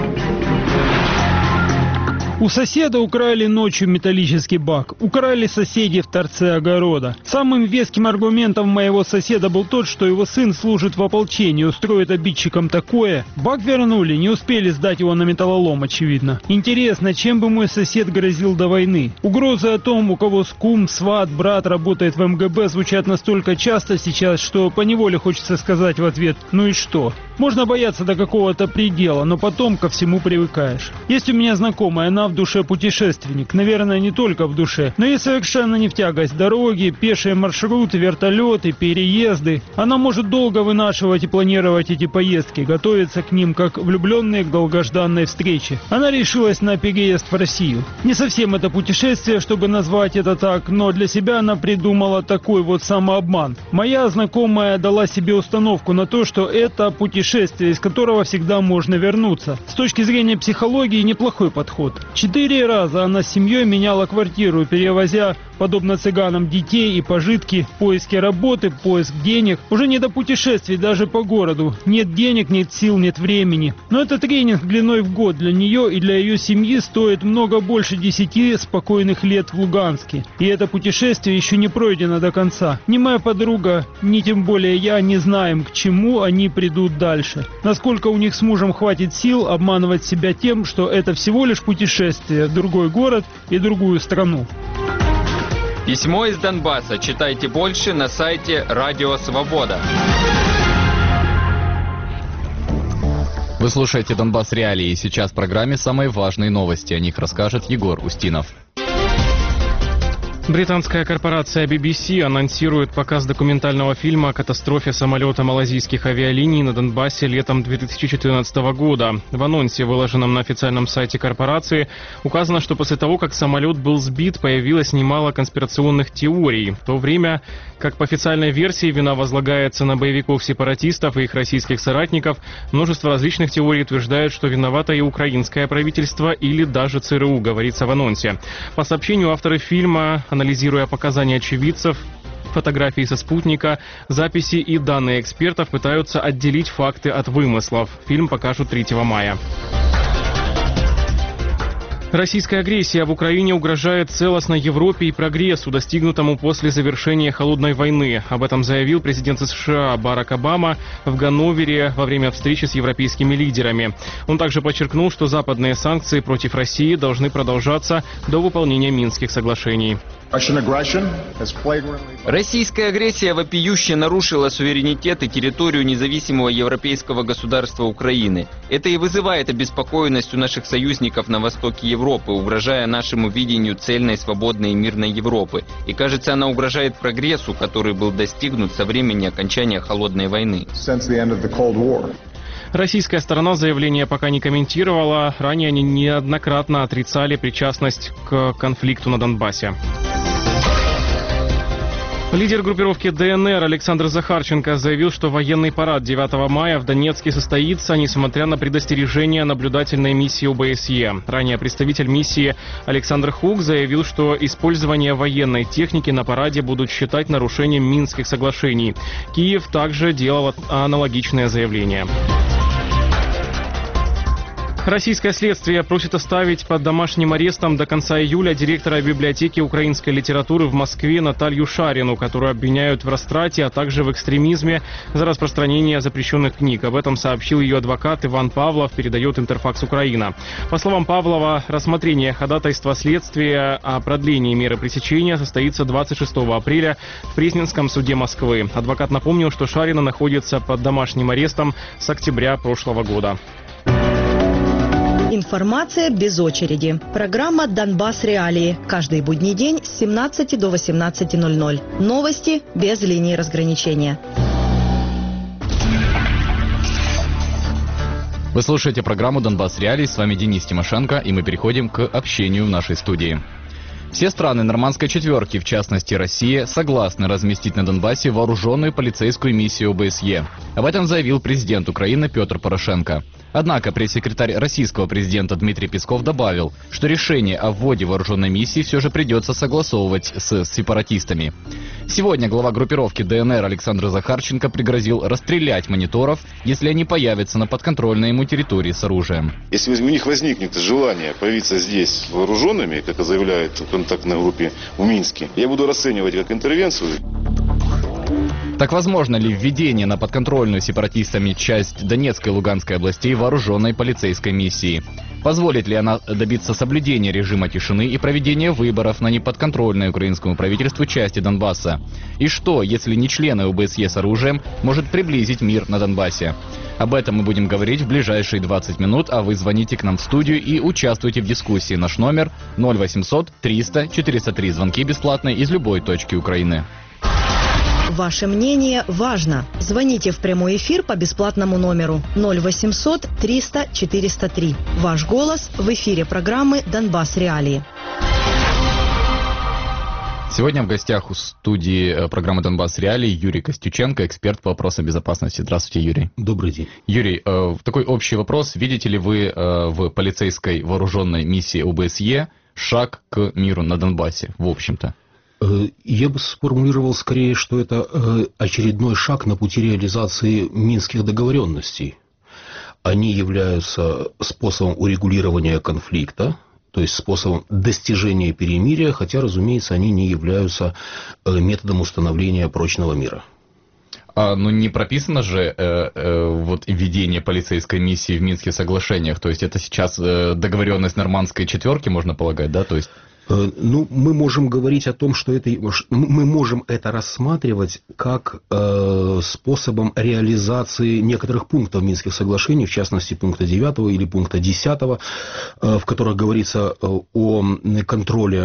У соседа украли ночью металлический бак. Украли соседи в торце огорода. Самым веским аргументом моего соседа был тот, что его сын служит в ополчении, устроит обидчикам такое. Бак вернули, не успели сдать его на металлолом, очевидно. Интересно, чем бы мой сосед грозил до войны? Угрозы о том, у кого скум, сват, брат работает в эм гэ бэ, звучат настолько часто сейчас, что поневоле хочется сказать в ответ «ну и что?». Можно бояться до какого-то предела, но потом ко всему привыкаешь. Есть у меня знакомая, она в душе путешественник. Наверное, не только в душе. Но ей совершенно не в тягость дороги, пешие маршруты, вертолеты, переезды. Она может долго вынашивать и планировать эти поездки, готовиться к ним, как влюбленные к долгожданной встрече. Она решилась на переезд в Россию. Не совсем это путешествие, чтобы назвать это так, но для себя она придумала такой вот самообман. Моя знакомая дала себе установку на то, что это путешествие, из которого всегда можно вернуться. С точки зрения психологии, неплохой подход. Четыре раза она с семьей меняла квартиру, перевозя, подобно цыганам, детей и пожитки, поиски работы, поиск денег. Уже не до путешествий даже по городу. Нет денег, нет сил, нет времени. Но этот тренинг длиной в год для нее и для ее семьи стоит много больше десяти спокойных лет в Луганске. И это путешествие еще не пройдено до конца. Ни моя подруга, ни тем более я не знаем, к чему они придут дальше. Насколько у них с мужем хватит сил обманывать себя тем, что это всего лишь путешествие в другой город и другую страну. Письмо из Донбасса. Читайте больше на сайте Радио Свобода. Вы слушаете «Донбасс Реалии», и сейчас в программе самые важные новости. О них расскажет Егор Устинов. Британская корпорация би би си анонсирует показ документального фильма о катастрофе самолета малазийских авиалиний на Донбассе летом две тысячи четырнадцатого года. В анонсе, выложенном на официальном сайте корпорации, указано, что после того, как самолет был сбит, появилось немало конспирационных теорий. В то время, как по официальной версии вина возлагается на боевиков-сепаратистов и их российских соратников, множество различных теорий утверждают, что виновато и украинское правительство или даже цэ эр у, говорится в анонсе. По сообщению авторы фильма, анализируя показания очевидцев, фотографии со спутника, записи и данные экспертов, пытаются отделить факты от вымыслов. Фильм покажут третьего мая. Российская агрессия в Украине угрожает целостной Европе и прогрессу, достигнутому после завершения холодной войны. Об этом заявил президент США Барак Обама в Ганновере во время встречи с европейскими лидерами. Он также подчеркнул, что западные санкции против России должны продолжаться до выполнения Минских соглашений. Российская агрессия вопиюще нарушила суверенитет и территорию независимого европейского государства Украины. Это и вызывает обеспокоенность у наших союзников на востоке Европы, угрожая нашему видению цельной, свободной и мирной Европы. И кажется, она угрожает прогрессу, который был достигнут со времени окончания холодной войны. Российская сторона заявление пока не комментировала. Ранее они неоднократно отрицали причастность к конфликту на Донбассе. Лидер группировки ДНР Александр Захарченко заявил, что военный парад девятого мая в Донецке состоится, несмотря на предостережение наблюдательной миссии ОБСЕ. Ранее представитель миссии Александр Хук заявил, что использование военной техники на параде будут считать нарушением Минских соглашений. Киев также делал аналогичное заявление. Российское следствие просит оставить под домашним арестом до конца июля директора библиотеки украинской литературы в Москве Наталью Шарину, которую обвиняют в растрате, а также в экстремизме за распространение запрещенных книг. Об этом сообщил ее адвокат Иван Павлов, передает Интерфакс Украина. По словам Павлова, рассмотрение ходатайства следствия о продлении меры пресечения состоится двадцать шестого апреля в Пресненском суде Москвы. Адвокат напомнил, что Шарина находится под домашним арестом с октября прошлого года. Информация без очереди. Программа «Донбасс. Реалии». Каждый будний день с семнадцати до восемнадцати ноль-ноль. Новости без линии разграничения. Вы слушаете программу «Донбасс. Реалии». С вами Денис Тимошенко, и мы переходим к общению в нашей студии. Все страны Нормандской четверки, в частности Россия, согласны разместить на Донбассе вооруженную полицейскую миссию ОБСЕ. Об этом заявил президент Украины Петр Порошенко. Однако пресс-секретарь российского президента Дмитрий Песков добавил, что решение о вводе вооруженной миссии все же придется согласовывать с сепаратистами. Сегодня глава группировки ДНР Александр Захарченко пригрозил расстрелять мониторов, если они появятся на подконтрольной ему территории с оружием. Если у них возникнет желание появиться здесь вооруженными, как заявляют в контактной группе в Минске, я буду расценивать как интервенцию. Так возможно ли введение на подконтрольную сепаратистами часть Донецкой и Луганской областей вооруженной полицейской миссии? Позволит ли она добиться соблюдения режима тишины и проведения выборов на неподконтрольной украинскому правительству части Донбасса? И что, если не члены ОБСЕ с оружием, может приблизить мир на Донбассе? Об этом мы будем говорить в ближайшие двадцать минут, а вы звоните к нам в студию и участвуйте в дискуссии. Наш номер ноль восемьсот триста четыреста три. Звонки бесплатные из любой точки Украины. Ваше мнение важно. Звоните в прямой эфир по бесплатному номеру ноль восемьсот триста четыреста три. Ваш голос в эфире программы «Донбасс. Реалии». Сегодня в гостях у студии программы «Донбасс. Реалии» Юрий Костюченко, эксперт по вопросам безопасности. Здравствуйте, Юрий. Добрый день. Юрий, такой общий вопрос. Видите ли вы в полицейской вооруженной миссии ОБСЕ шаг к миру на Донбассе, в общем-то? Я бы сформулировал скорее, что это очередной шаг на пути реализации минских договоренностей. Они являются способом урегулирования конфликта, то есть способом достижения перемирия, хотя, разумеется, они не являются методом установления прочного мира. А, ну, не прописано же э, э, вот введение полицейской миссии в Минских соглашениях, то есть это сейчас э, договоренность Нормандской четверки, можно полагать, да, то есть... Ну, мы можем говорить о том, что это, мы можем это рассматривать как э, способом реализации некоторых пунктов Минских соглашений, в частности, пункта девятого или пункта десятого, э, в которых говорится о контроле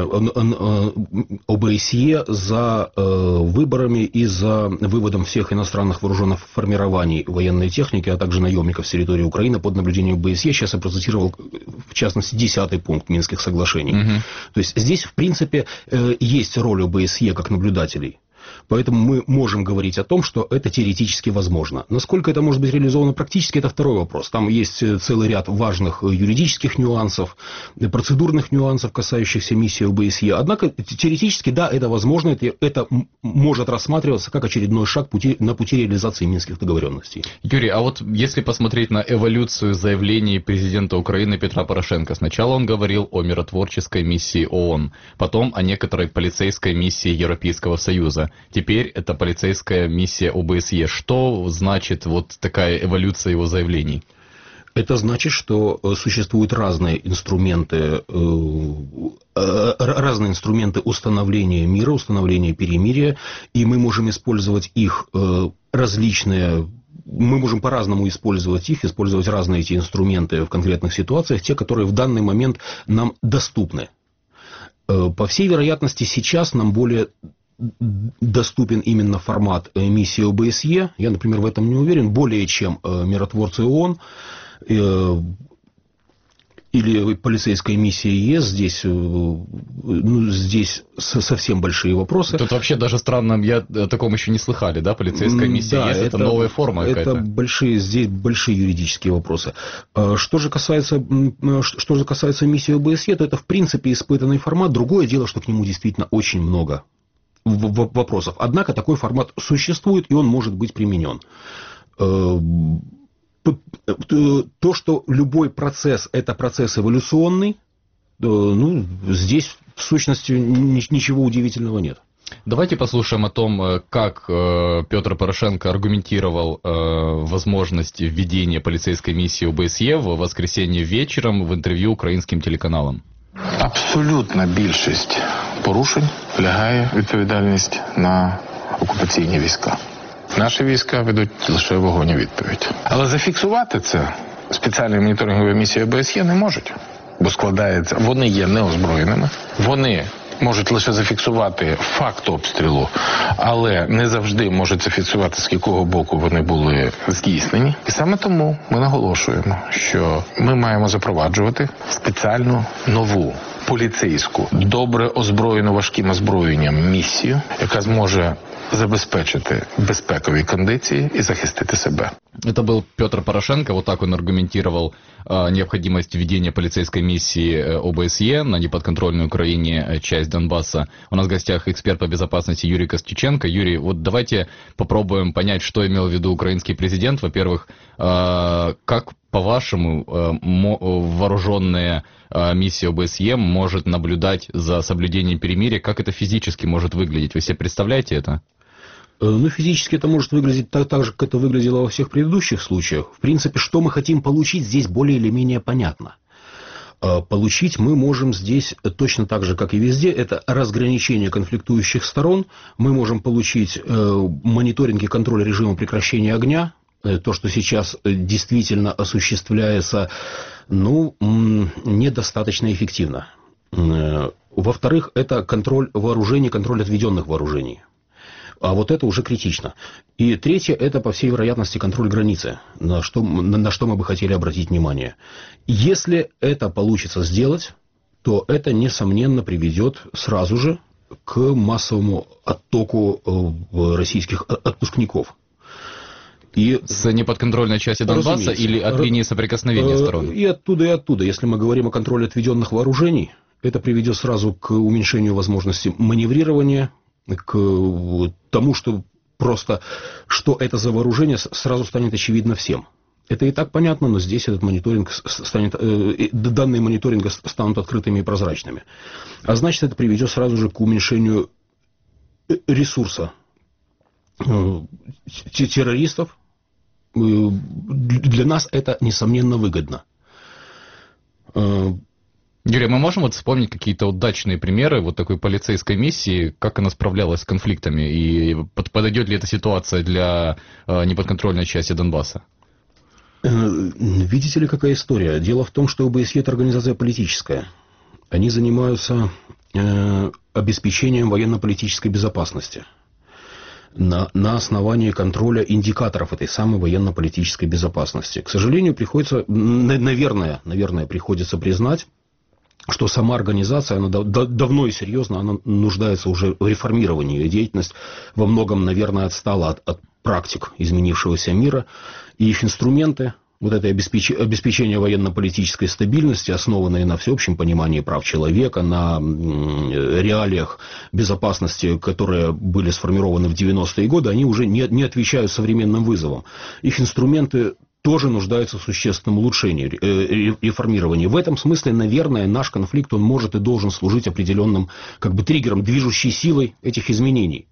ОБСЕ за э, выборами и за выводом всех иностранных вооруженных формирований военной техники, а также наемников с территории Украины под наблюдением ОБСЕ. Сейчас я процитировал, в частности, десятый пункт Минских соглашений. Угу. То есть здесь, в принципе, есть роль ОБСЕ как наблюдателей. Поэтому мы можем говорить о том, что это теоретически возможно. Насколько это может быть реализовано практически, это второй вопрос. Там есть целый ряд важных юридических нюансов, процедурных нюансов, касающихся миссии ОБСЕ. Однако теоретически, да, это возможно, это, это может рассматриваться как очередной шаг пути, на пути реализации Минских договоренностей. Юрий, а вот если посмотреть на эволюцию заявлений президента Украины Петра Порошенко, сначала он говорил о миротворческой миссии ООН, потом о некоторой полицейской миссии Европейского Союза. Теперь это полицейская миссия ОБСЕ. Что значит вот такая эволюция его заявлений? Это значит, что существуют разные инструменты, разные инструменты установления мира, установления перемирия, и мы можем использовать их различные, мы можем по-разному использовать их, использовать разные эти инструменты в конкретных ситуациях, те, которые в данный момент нам доступны. По всей вероятности, сейчас нам более доступен именно формат миссии ОБСЕ, я, например, в этом не уверен, более чем миротворцы ООН или полицейская миссия ЕС, здесь, ну, здесь совсем большие вопросы. Тут вообще даже странно, я о таком еще не слыхали, да, полицейская миссия да, ЕС, это, это новая форма какая-то. Это большие, здесь большие юридические вопросы. Что же касается, что же касается миссии ОБСЕ, то это в принципе испытанный формат, другое дело, что к нему действительно очень много вопросов. Однако такой формат существует, и он может быть применен. То, что любой процесс – это процесс эволюционный, ну, здесь в сущности ничего удивительного нет. Давайте послушаем о том, как Петр Порошенко аргументировал возможность введения полицейской миссии ОБСЕ в воскресенье вечером в интервью українським телеканалам. Абсолютна більшість порушень лягає відповідальність на окупаційні війська. Наші війська ведуть лише вогонь і відповідь. Але зафіксувати це спеціальні моніторингові місії ОБСЄ не можуть, бо складається, вони є неозброєними, вони можуть лише зафіксувати факт обстрілу, але не завжди можуть зафіксувати, з якого боку вони були здійснені. І саме тому ми наголошуємо, що ми маємо запроваджувати спеціальну нову поліцейську, добре озброєну важким озброєнням місію, яка зможе забезпечити безпекові кондиції и захистити себя. Это был Петр Порошенко, вот так он аргументировал э, необходимость введения полицейской миссии ОБСЕ на неподконтрольной Украине часть Донбасса. У нас в гостях эксперт по безопасности Юрий Костюченко. Юрий, вот давайте попробуем понять, что имел в виду украинский президент. Во-первых, э, как, по-вашему, э, вооруженная э, миссия ОБСЕ может наблюдать за соблюдением перемирия? Как это физически может выглядеть? Вы себе представляете это? Ну, физически это может выглядеть так, так же, как это выглядело во всех предыдущих случаях. В принципе, что мы хотим получить, здесь более или менее понятно. Получить мы можем здесь точно так же, как и везде, это разграничение конфликтующих сторон. Мы можем получить мониторинг и контроль режима прекращения огня. То, что сейчас действительно осуществляется, ну, недостаточно эффективно. Во-вторых, это контроль вооружений, контроль отведенных вооружений. А вот это уже критично. И третье, это, по всей вероятности, контроль границы, на что, на, на что мы бы хотели обратить внимание. Если это получится сделать, то это, несомненно, приведет сразу же к массовому оттоку российских отпускников. И с неподконтрольной части Донбасса или от линии соприкосновения сторон? И оттуда, и оттуда. Если мы говорим о контроле отведенных вооружений, это приведет сразу к уменьшению возможности маневрирования, к тому, что просто, что это за вооружение, сразу станет очевидно всем. Это и так понятно, но здесь этот мониторинг станет, э, данные мониторинга станут открытыми и прозрачными. А значит, это приведет сразу же к уменьшению ресурса э, террористов. Э, для нас это, несомненно, выгодно. Э, Юрий, мы можем вот вспомнить какие-то удачные примеры вот такой полицейской миссии, как она справлялась с конфликтами, и подойдет ли эта ситуация для э, неподконтрольной части Донбасса? Видите ли, какая история? Дело в том, что ОБСЕ – это организация политическая. Они занимаются э, обеспечением военно-политической безопасности на, на основании контроля индикаторов этой самой военно-политической безопасности. К сожалению, приходится, наверное, наверное, приходится признать, что сама организация, она давно и серьезно, она нуждается уже в реформировании. Ее деятельность во многом, наверное, отстала от, от практик изменившегося мира. И их инструменты, вот это обеспеч... обеспечение военно-политической стабильности, основанные на всеобщем понимании прав человека, на реалиях безопасности, которые были сформированы в девяностые годы, они уже не, не отвечают современным вызовам. Их инструменты тоже нуждаются в существенном улучшении, реформировании. В этом смысле, наверное, наш конфликт, он может и должен служить определенным как бы триггером, движущей силой этих изменений.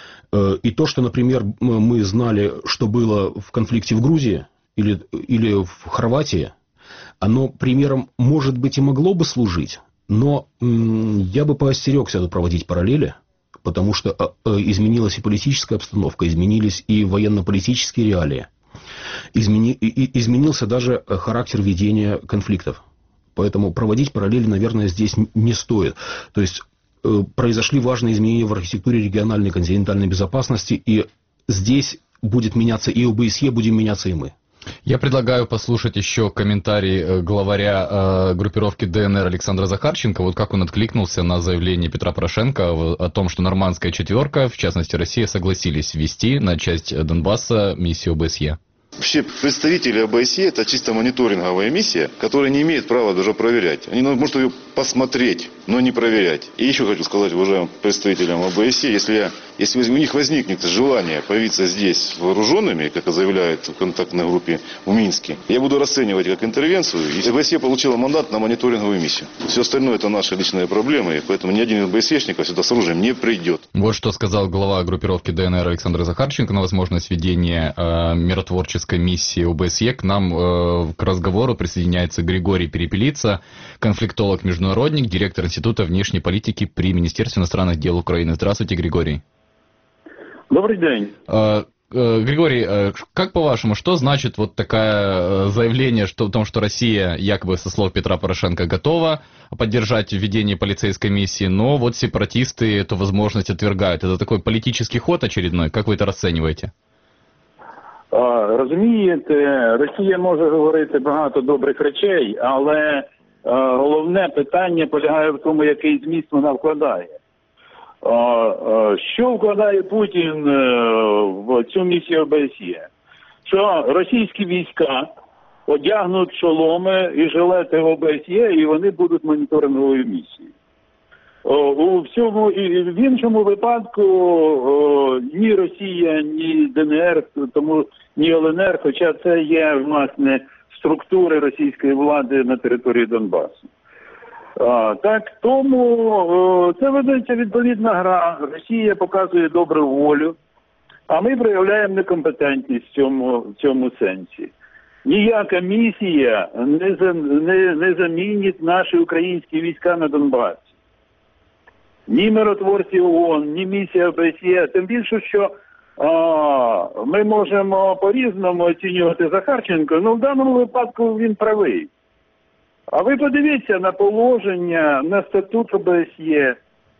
И то, что, например, мы знали, что было в конфликте в Грузии или, или в Хорватии, оно примером, может быть, и могло бы служить, но я бы поостерегся проводить параллели, потому что изменилась и политическая обстановка, изменились и военно-политические реалии. Измени... Изменился даже характер ведения конфликтов. Поэтому проводить параллели, наверное, здесь не стоит. То есть произошли важные изменения в архитектуре региональной континентальной безопасности, и здесь будет меняться и ОБСЕ, будем меняться и мы. Я предлагаю послушать еще комментарий главаря э, группировки ДНР Александра Захарченко. Вот как он откликнулся на заявление Петра Порошенко о том, что нормандская четверка, в частности Россия, согласились ввести на часть Донбасса миссию ОБСЕ. Вообще представители ОБСЕ это чисто мониторинговая миссия, которая не имеет права даже проверять. Они могут ее посмотреть, но не проверять. И еще хочу сказать уважаемым представителям ОБСЕ, если, я, если у них возникнет желание появиться здесь вооруженными, как заявляют в контактной группе в Минске, я буду расценивать как интервенцию. И ОБСЕ получила мандат на мониторинговую миссию. Все остальное это наши личные проблемы, и поэтому ни один из ОБСЕшников сюда с оружием не придет. Вот что сказал глава группировки ДНР Александр Захарченко на возможность ведения э, миротворческой миссии ОБСЕ. К нам э, к разговору присоединяется Григорий Перепелица, конфликтолог-международник, директор Института внешней политики при Министерстве иностранных дел Украины. Здравствуйте, Григорий. Добрый день. Э, э, Григорий, э, как по-вашему, что значит вот такое заявление, что, о том, что Россия, якобы со слов Петра Порошенко, готова поддержать введение полицейской миссии, но вот сепаратисты эту возможность отвергают? Это такой политический ход очередной? Как вы это расцениваете? Розумієте, Росія може говорити багато добрих речей, але головне питання полягає в тому, який зміст вона вкладає. Що вкладає Путін в цю місію ОБСЄ? Що російські війська одягнуть шоломи і жилети ОБСЄ, і вони будуть моніторинговою місією. У всьому і в іншому випадку ні Росія, ні ДНР, тому ні ЛНР, хоча це є власне структури російської влади на території Донбасу. Так, тому це ведеться відповідна гра. Росія показує добру волю, а ми проявляємо некомпетентність в цьому, в цьому сенсі. Ніяка місія не, за, не, не замінить наші українські війська на Донбасі. Ні миротворці ООН, ні місія ОБСЄ, тим більше, що а, ми можемо по-різному оцінювати Захарченко, але в даному випадку він правий. А ви подивіться на положення, на статут ОБСЄ,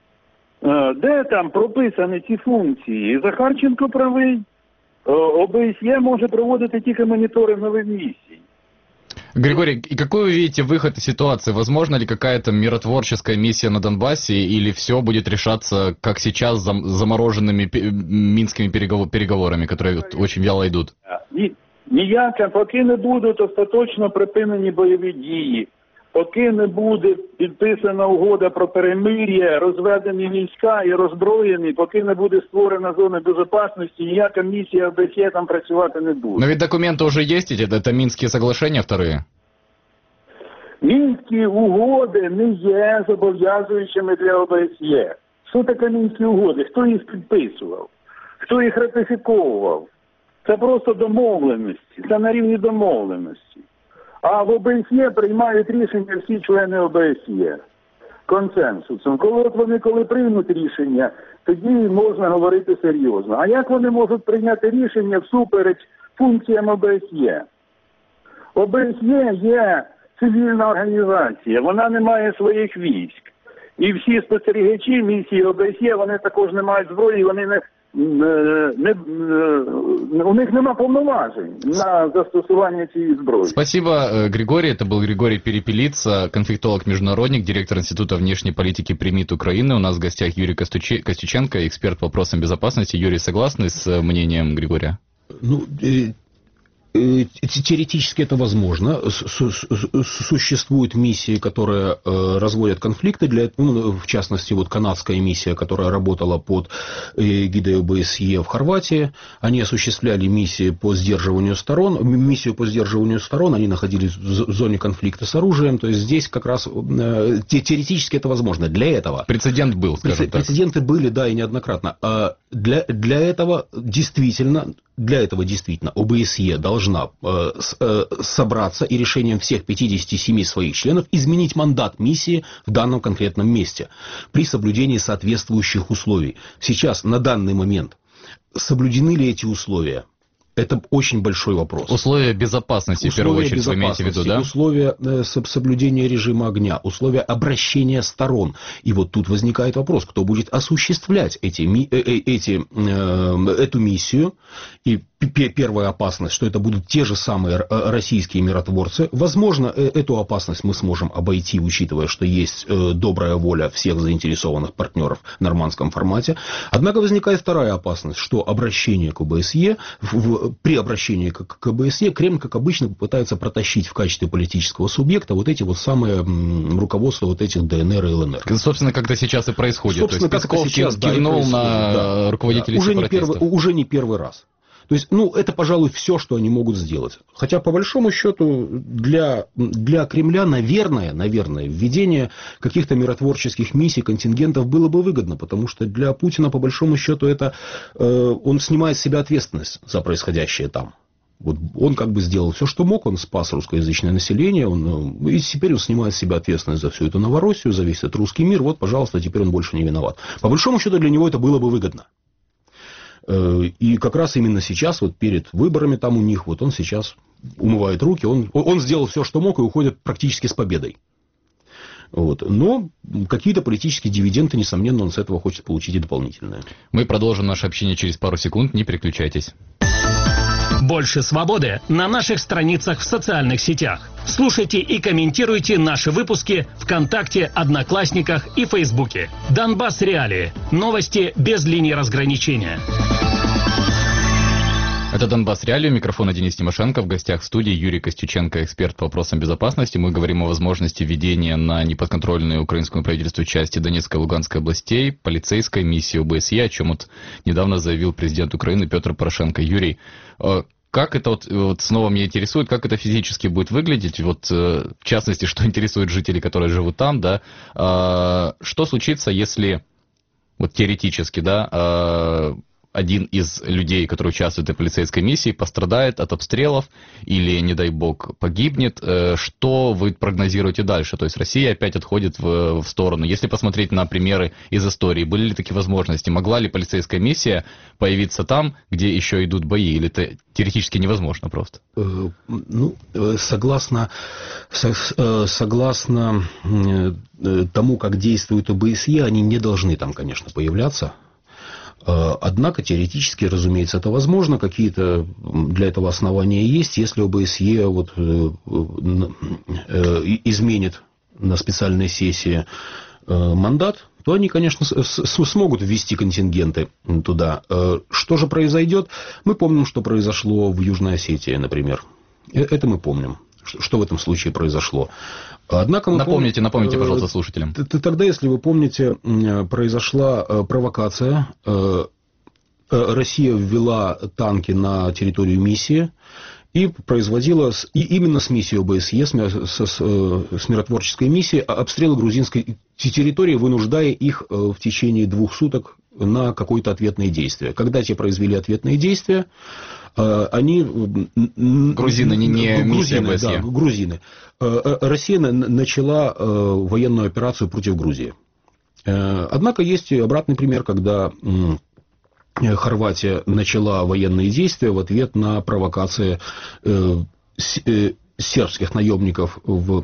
де там прописані ці функції. Захарченко правий, ОБСЄ може проводити тільки моніторингові місії. Григорий, и какой вы видите выход из ситуации? Возможно ли какая-то миротворческая миссия на Донбассе, или все будет решаться, как сейчас, зам замороженными минскими переговорами, которые очень вяло идут? Ніяке, поки не будуть остаточно припинені бойові дії, поки не буде підписана угода про перемир'я, розведені війська і роззброєні, поки не буде створена зона безпечності, ніяка місія ОБСЄ там працювати не буде. Но ведь документы уже есть, это, это Минские соглашения вторые? Мінські угоди не є зобов'язуючими для ОБСЄ. Що таке Мінські угоди? Хто їх підписував? Хто їх ратифіковував? Це просто домовленості, це на рівні домовленості. А в ОБСЄ приймають рішення всі члени ОБСЄ консенсусом. Коли от вони коли приймуть рішення, тоді можна говорити серйозно. А як вони можуть прийняти рішення всупереч функціям ОБСЄ? ОБСЄ є цивільна організація, вона не має своїх військ. І всі спостерігачі місії ОБСЄ, вони також не мають зброї, вони не, не, у них нема повноважень на застосування цієї зброї. Спасибо, Григорий. Это был Григорий Перепелица, конфликтолог-международник, директор Института внешней политики ПРИМИТ Украины. У нас в гостях Юрий Костюченко, эксперт по вопросам безопасности. Юрий, согласны с мнением Григория? Ну, теоретически это возможно. Существуют миссии, которые разводят конфликты. Для, ну, в частности, вот канадская миссия, которая работала под эгидой ОБСЕ в Хорватии. Они осуществляли миссии по сдерживанию сторон. Миссию по сдерживанию сторон. Они находились в зоне конфликта с оружием. То есть здесь как раз теоретически это возможно. Для этого... Прецедент был, скажем так. Прецеденты были, да, и неоднократно. Для, для этого действительно... Для этого действительно ОБСЕ должна э, с, э, собраться и решением всех пятидесяти семи своих членов изменить мандат миссии в данном конкретном месте при соблюдении соответствующих условий. Сейчас, на данный момент, соблюдены ли эти условия? Это очень большой вопрос. Условия безопасности, условия в первую очередь, вы имеете в виду, да? Условия э, соблюдения режима огня, условия обращения сторон. И вот тут возникает вопрос, кто будет осуществлять эти, э, эти, э, эту миссию. И первая опасность, что это будут те же самые российские миротворцы. Возможно, эту опасность мы сможем обойти, учитывая, что есть добрая воля всех заинтересованных партнеров в нормандском формате. Однако возникает вторая опасность, что обращение к ОБСЕ, в, при обращении к, к ОБСЕ Кремль, как обычно, попытается протащить в качестве политического субъекта вот эти вот самые руководства вот этих ДНР и ЛНР. Собственно, как это сейчас и происходит. Собственно, То есть как это сейчас, кивнул да, на да, руководителей да. Уже сепаратистов. Не первый, уже не первый раз. То есть, ну, это, пожалуй, все, что они могут сделать. Хотя, по большому счету, для, для Кремля, наверное, наверное, введение каких-то миротворческих миссий, контингентов было бы выгодно, потому что для Путина, по большому счету, это, э, он снимает с себя ответственность за происходящее там. Вот он как бы сделал все, что мог, он спас русскоязычное население, он, и теперь он снимает с себя ответственность за всю эту Новороссию, за весь этот русский мир, вот, пожалуйста, теперь он больше не виноват. По большому счету, для него это было бы выгодно. И как раз именно сейчас, вот перед выборами там у них, вот он сейчас умывает руки, он, он сделал все, что мог, и уходит практически с победой. Вот. Но какие-то политические дивиденды, несомненно, он с этого хочет получить и дополнительные. Мы продолжим наше общение через пару секунд, не переключайтесь. Больше свободы на наших страницах в социальных сетях. Слушайте и комментируйте наши выпуски ВКонтакте, Одноклассниках и Фейсбуке. Донбасс Реалии. Новости без линии разграничения. Это Донбасс Реалии. Микрофон Денис Тимошенко. В гостях в студии Юрий Костюченко, эксперт по вопросам безопасности. Мы говорим о возможности введения на неподконтрольную украинскому правительству части Донецкой и Луганской областей полицейской миссии ОБСЕ, о чем вот недавно заявил президент Украины Петр Порошенко. Юрий, как это вот, вот снова меня интересует, как это физически будет выглядеть? Вот в частности, что интересует жителей, которые живут там, да? Что случится, если вот теоретически, да, один из людей, который участвует в полицейской миссии, пострадает от обстрелов или, не дай бог, погибнет? Что вы прогнозируете дальше? То есть Россия опять отходит в, в сторону. Если посмотреть на примеры из истории, были ли такие возможности? Могла ли полицейская миссия появиться там, где еще идут бои? Или это теоретически невозможно просто? Ну, согласно, согласно тому, как действует ОБСЕ, они не должны там, конечно, появляться. Однако, теоретически, разумеется, это возможно. Какие-то для этого основания есть. Если ОБСЕ вот, изменит на специальной сессии мандат, то они, конечно, смогут ввести контингенты туда. Что же произойдет? Мы помним, что произошло в Южной Осетии, например. Это мы помним. Что в этом случае произошло. Однако напомните, помним, напомните, пожалуйста, слушателям. Тогда, если вы помните, произошла провокация. Россия ввела танки на территорию миссии и производила и именно с миссией ОБСЕ, с, с, с миротворческой миссией, обстрелы грузинской территории, вынуждая их в течение двух суток на какое-то ответное действие. Когда те произвели ответные действия, они... Грузины, не, не миссия грузины, да, грузины. Россия начала военную операцию против Грузии. Однако есть обратный пример, когда Хорватия начала военные действия в ответ на провокации сербских наемников в,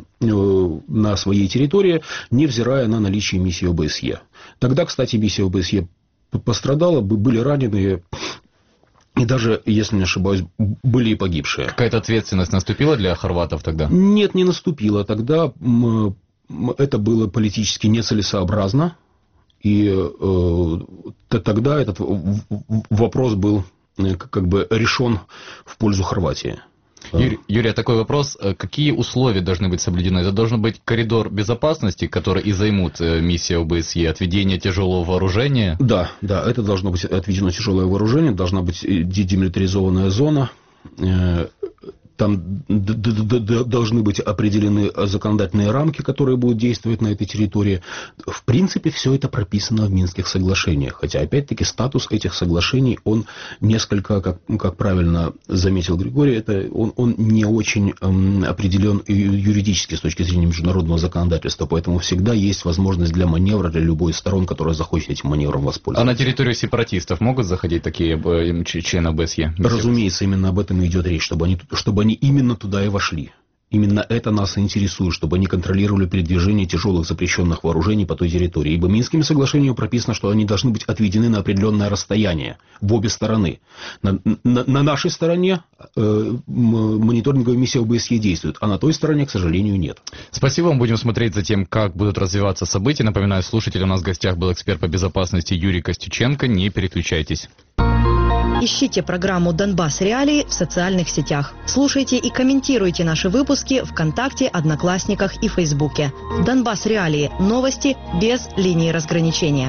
на своей территории, невзирая на наличие миссии ОБСЕ. Тогда, кстати, миссия ОБСЕ пострадало, были раненые. И даже, если не ошибаюсь, были и погибшие. Какая-то ответственность наступила для хорватов тогда? Нет, не наступила. Тогда это было политически нецелесообразно. И э, тогда этот вопрос был как бы решен в пользу Хорватии. Юрий, Юрий, такой вопрос. Какие условия должны быть соблюдены? Это должен быть коридор безопасности, который и займут миссия ОБСЕ, отведение тяжелого вооружения? Да, да, это должно быть отведено тяжелое вооружение, должна быть демилитаризованная зона. Там должны быть определены законодательные рамки, которые будут действовать на этой территории. В принципе, все это прописано в Минских соглашениях. Хотя, опять-таки, статус этих соглашений, он несколько, как, как правильно заметил Григорий, это, он, он не очень эм, определен юридически с точки зрения международного законодательства. Поэтому всегда есть возможность для маневра для любой из сторон, которая захочет этим маневром воспользоваться. А на территорию сепаратистов могут заходить такие члены ОБСЕ? Разумеется, именно об этом и идет речь, чтобы они, чтобы они именно туда и вошли. Именно это нас интересует, чтобы они контролировали передвижение тяжелых запрещенных вооружений по той территории. Ибо Минскими соглашениями прописано, что они должны быть отведены на определенное расстояние в обе стороны. На, на, на нашей стороне э, мониторинговая миссия ОБСЕ действует, а на той стороне, к сожалению, нет. Спасибо. Мы будем смотреть за тем, как будут развиваться события. Напоминаю слушателям, у нас в гостях был эксперт по безопасности Юрий Костюченко. Не переключайтесь. Ищите программу «Донбасс Реалии» в социальных сетях. Слушайте и комментируйте наши выпуски ВКонтакте, Одноклассниках и Фейсбуке. «Донбасс Реалии» – новости без линии разграничения.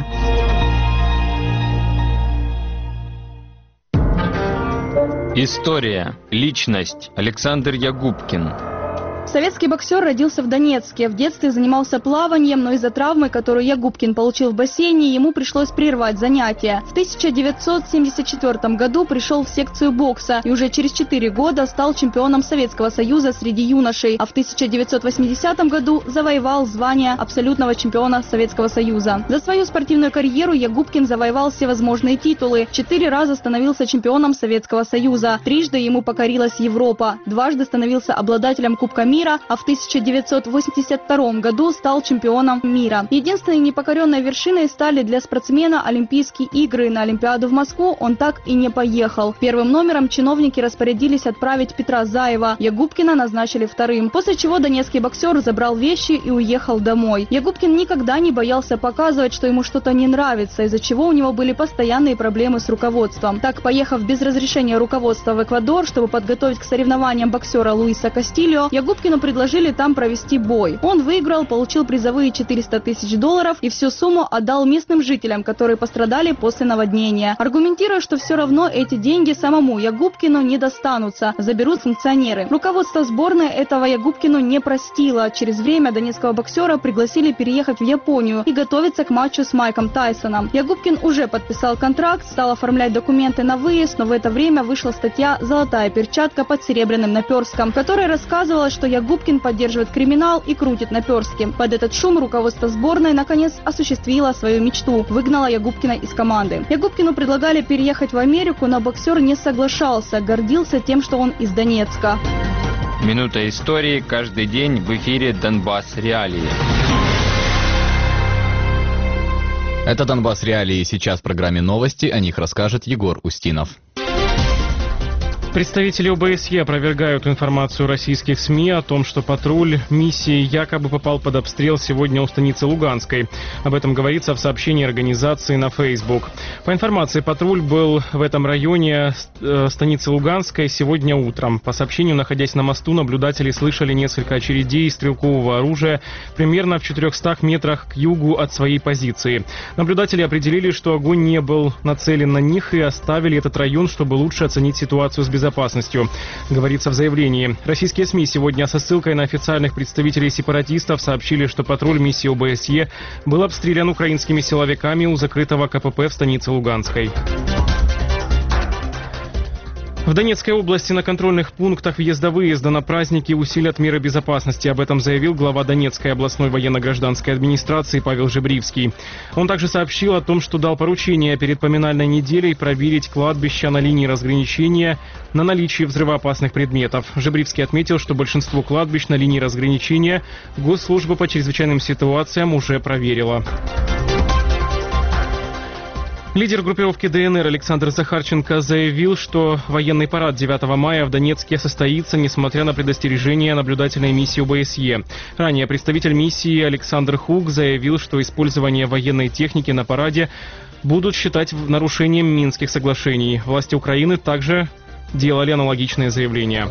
История. Личность. Александр Ягубкин. Советский боксер родился в Донецке. В детстве занимался плаванием, но из-за травмы, которую Ягубкин получил в бассейне, ему пришлось прервать занятия. В тысяча девятьсот семьдесят четвёртом году пришел в секцию бокса и уже через четыре года стал чемпионом Советского Союза среди юношей, а в тысяча девятьсот восьмидесятом году завоевал звание абсолютного чемпиона Советского Союза. За свою спортивную карьеру Ягубкин завоевал всевозможные титулы. Четыре раза становился чемпионом Советского Союза. Трижды ему покорилась Европа. Дважды становился обладателем Кубка мира. мира, а в тысяча девятьсот восемьдесят втором году стал чемпионом мира. Единственной непокоренной вершиной стали для спортсмена Олимпийские игры. На Олимпиаду в Москву он так и не поехал. Первым номером чиновники распорядились отправить Петра Заева. Ягубкина назначили вторым, после чего донецкий боксер забрал вещи и уехал домой. Ягубкин никогда не боялся показывать, что ему что-то не нравится, из-за чего у него были постоянные проблемы с руководством. Так, поехав без разрешения руководства в Эквадор, чтобы подготовить к соревнованиям боксера Луиса Кастильо, Ягубкину предложили там провести бой. Он выиграл, получил призовые четыреста тысяч долларов и всю сумму отдал местным жителям, которые пострадали после наводнения, аргументируя, что все равно эти деньги самому Ягубкину не достанутся, заберут функционеры. Руководство сборной этого Ягубкину не простило. Через время донецкого боксера пригласили переехать в Японию и готовиться к матчу с Майком Тайсоном. Ягубкин уже подписал контракт, стал оформлять документы на выезд, но в это время вышла статья «Золотая перчатка под серебряным наперстком», в которой рассказывалось, что Ягубкин поддерживает криминал и крутит наперстки. Под этот шум руководство сборной наконец осуществило свою мечту – выгнало Ягубкина из команды. Ягубкину предлагали переехать в Америку, но боксер не соглашался, гордился тем, что он из Донецка. Минута истории каждый день в эфире «Донбасс Реалии». Это «Донбасс Реалии». Сейчас в программе новости. О них расскажет Егор Устинов. Представители ОБСЕ опровергают информацию российских СМИ о том, что патруль миссии якобы попал под обстрел сегодня у станицы Луганской. Об этом говорится в сообщении организации на Facebook. По информации, патруль был в этом районе э, станицы Луганской сегодня утром. По сообщению, находясь на мосту, наблюдатели слышали несколько очередей стрелкового оружия примерно в четырехстах метрах к югу от своей позиции. Наблюдатели определили, что огонь не был нацелен на них и оставили этот район, чтобы лучше оценить ситуацию с безопасностью. безопасностью, говорится в заявлении. Российские СМИ сегодня со ссылкой на официальных представителей сепаратистов сообщили, что патруль миссии ОБСЕ был обстрелян украинскими силовиками у закрытого КПП в станице Луганской. В Донецкой области на контрольных пунктах въезда-выезда на праздники усилят меры безопасности. Об этом заявил глава Донецкой областной военно-гражданской администрации Павел Жебривский. Он также сообщил о том, что дал поручение перед поминальной неделей проверить кладбища на линии разграничения на наличие взрывоопасных предметов. Жебривский отметил, что большинство кладбищ на линии разграничения Госслужба по чрезвычайным ситуациям уже проверила. Лидер группировки ДНР Александр Захарченко заявил, что военный парад девятого мая в Донецке состоится, несмотря на предостережение наблюдательной миссии ОБСЕ. Ранее представитель миссии Александр Хук заявил, что использование военной техники на параде будут считать нарушением Минских соглашений. Власти Украины также делали аналогичные заявления.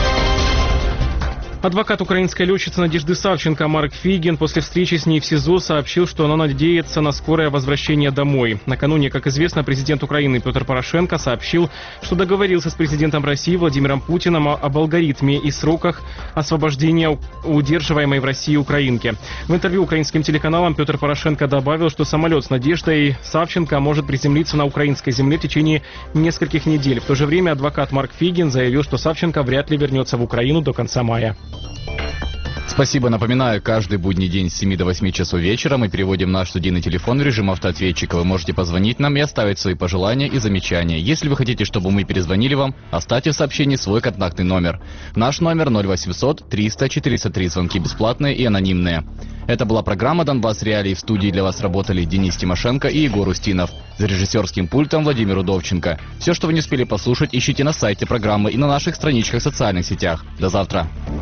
Адвокат украинской летчицы Надежды Савченко Марк Фигин после встречи с ней в СИЗО сообщил, что она надеется на скорое возвращение домой. Накануне, как известно, президент Украины Петр Порошенко сообщил, что договорился с президентом России Владимиром Путиным об алгоритме и сроках освобождения удерживаемой в России украинки. В интервью украинским телеканалам Петр Порошенко добавил, что самолет с Надеждой Савченко может приземлиться на украинской земле в течение нескольких недель. В то же время адвокат Марк Фигин заявил, что Савченко вряд ли вернется в Украину до конца мая. Спасибо. Напоминаю, каждый будний день с семи до восьми часов вечера мы переводим наш студийный телефон в режим автоответчика. Вы можете позвонить нам и оставить свои пожелания и замечания. Если вы хотите, чтобы мы перезвонили вам, оставьте в сообщении свой контактный номер. Наш номер ноль восемьсот триста четыреста три. Звонки бесплатные и анонимные. Это была программа «Донбасс Реалии». В студии для вас работали Денис Тимошенко и Егор Устинов. За режиссерским пультом Владимир Удовченко. Все, что вы не успели послушать, ищите на сайте программы и на наших страничках в социальных сетях. До завтра.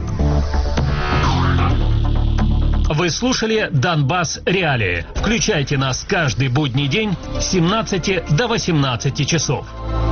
Вы слушали «Донбасс Реалии». Включайте нас каждый будний день с семнадцати до восемнадцати часов.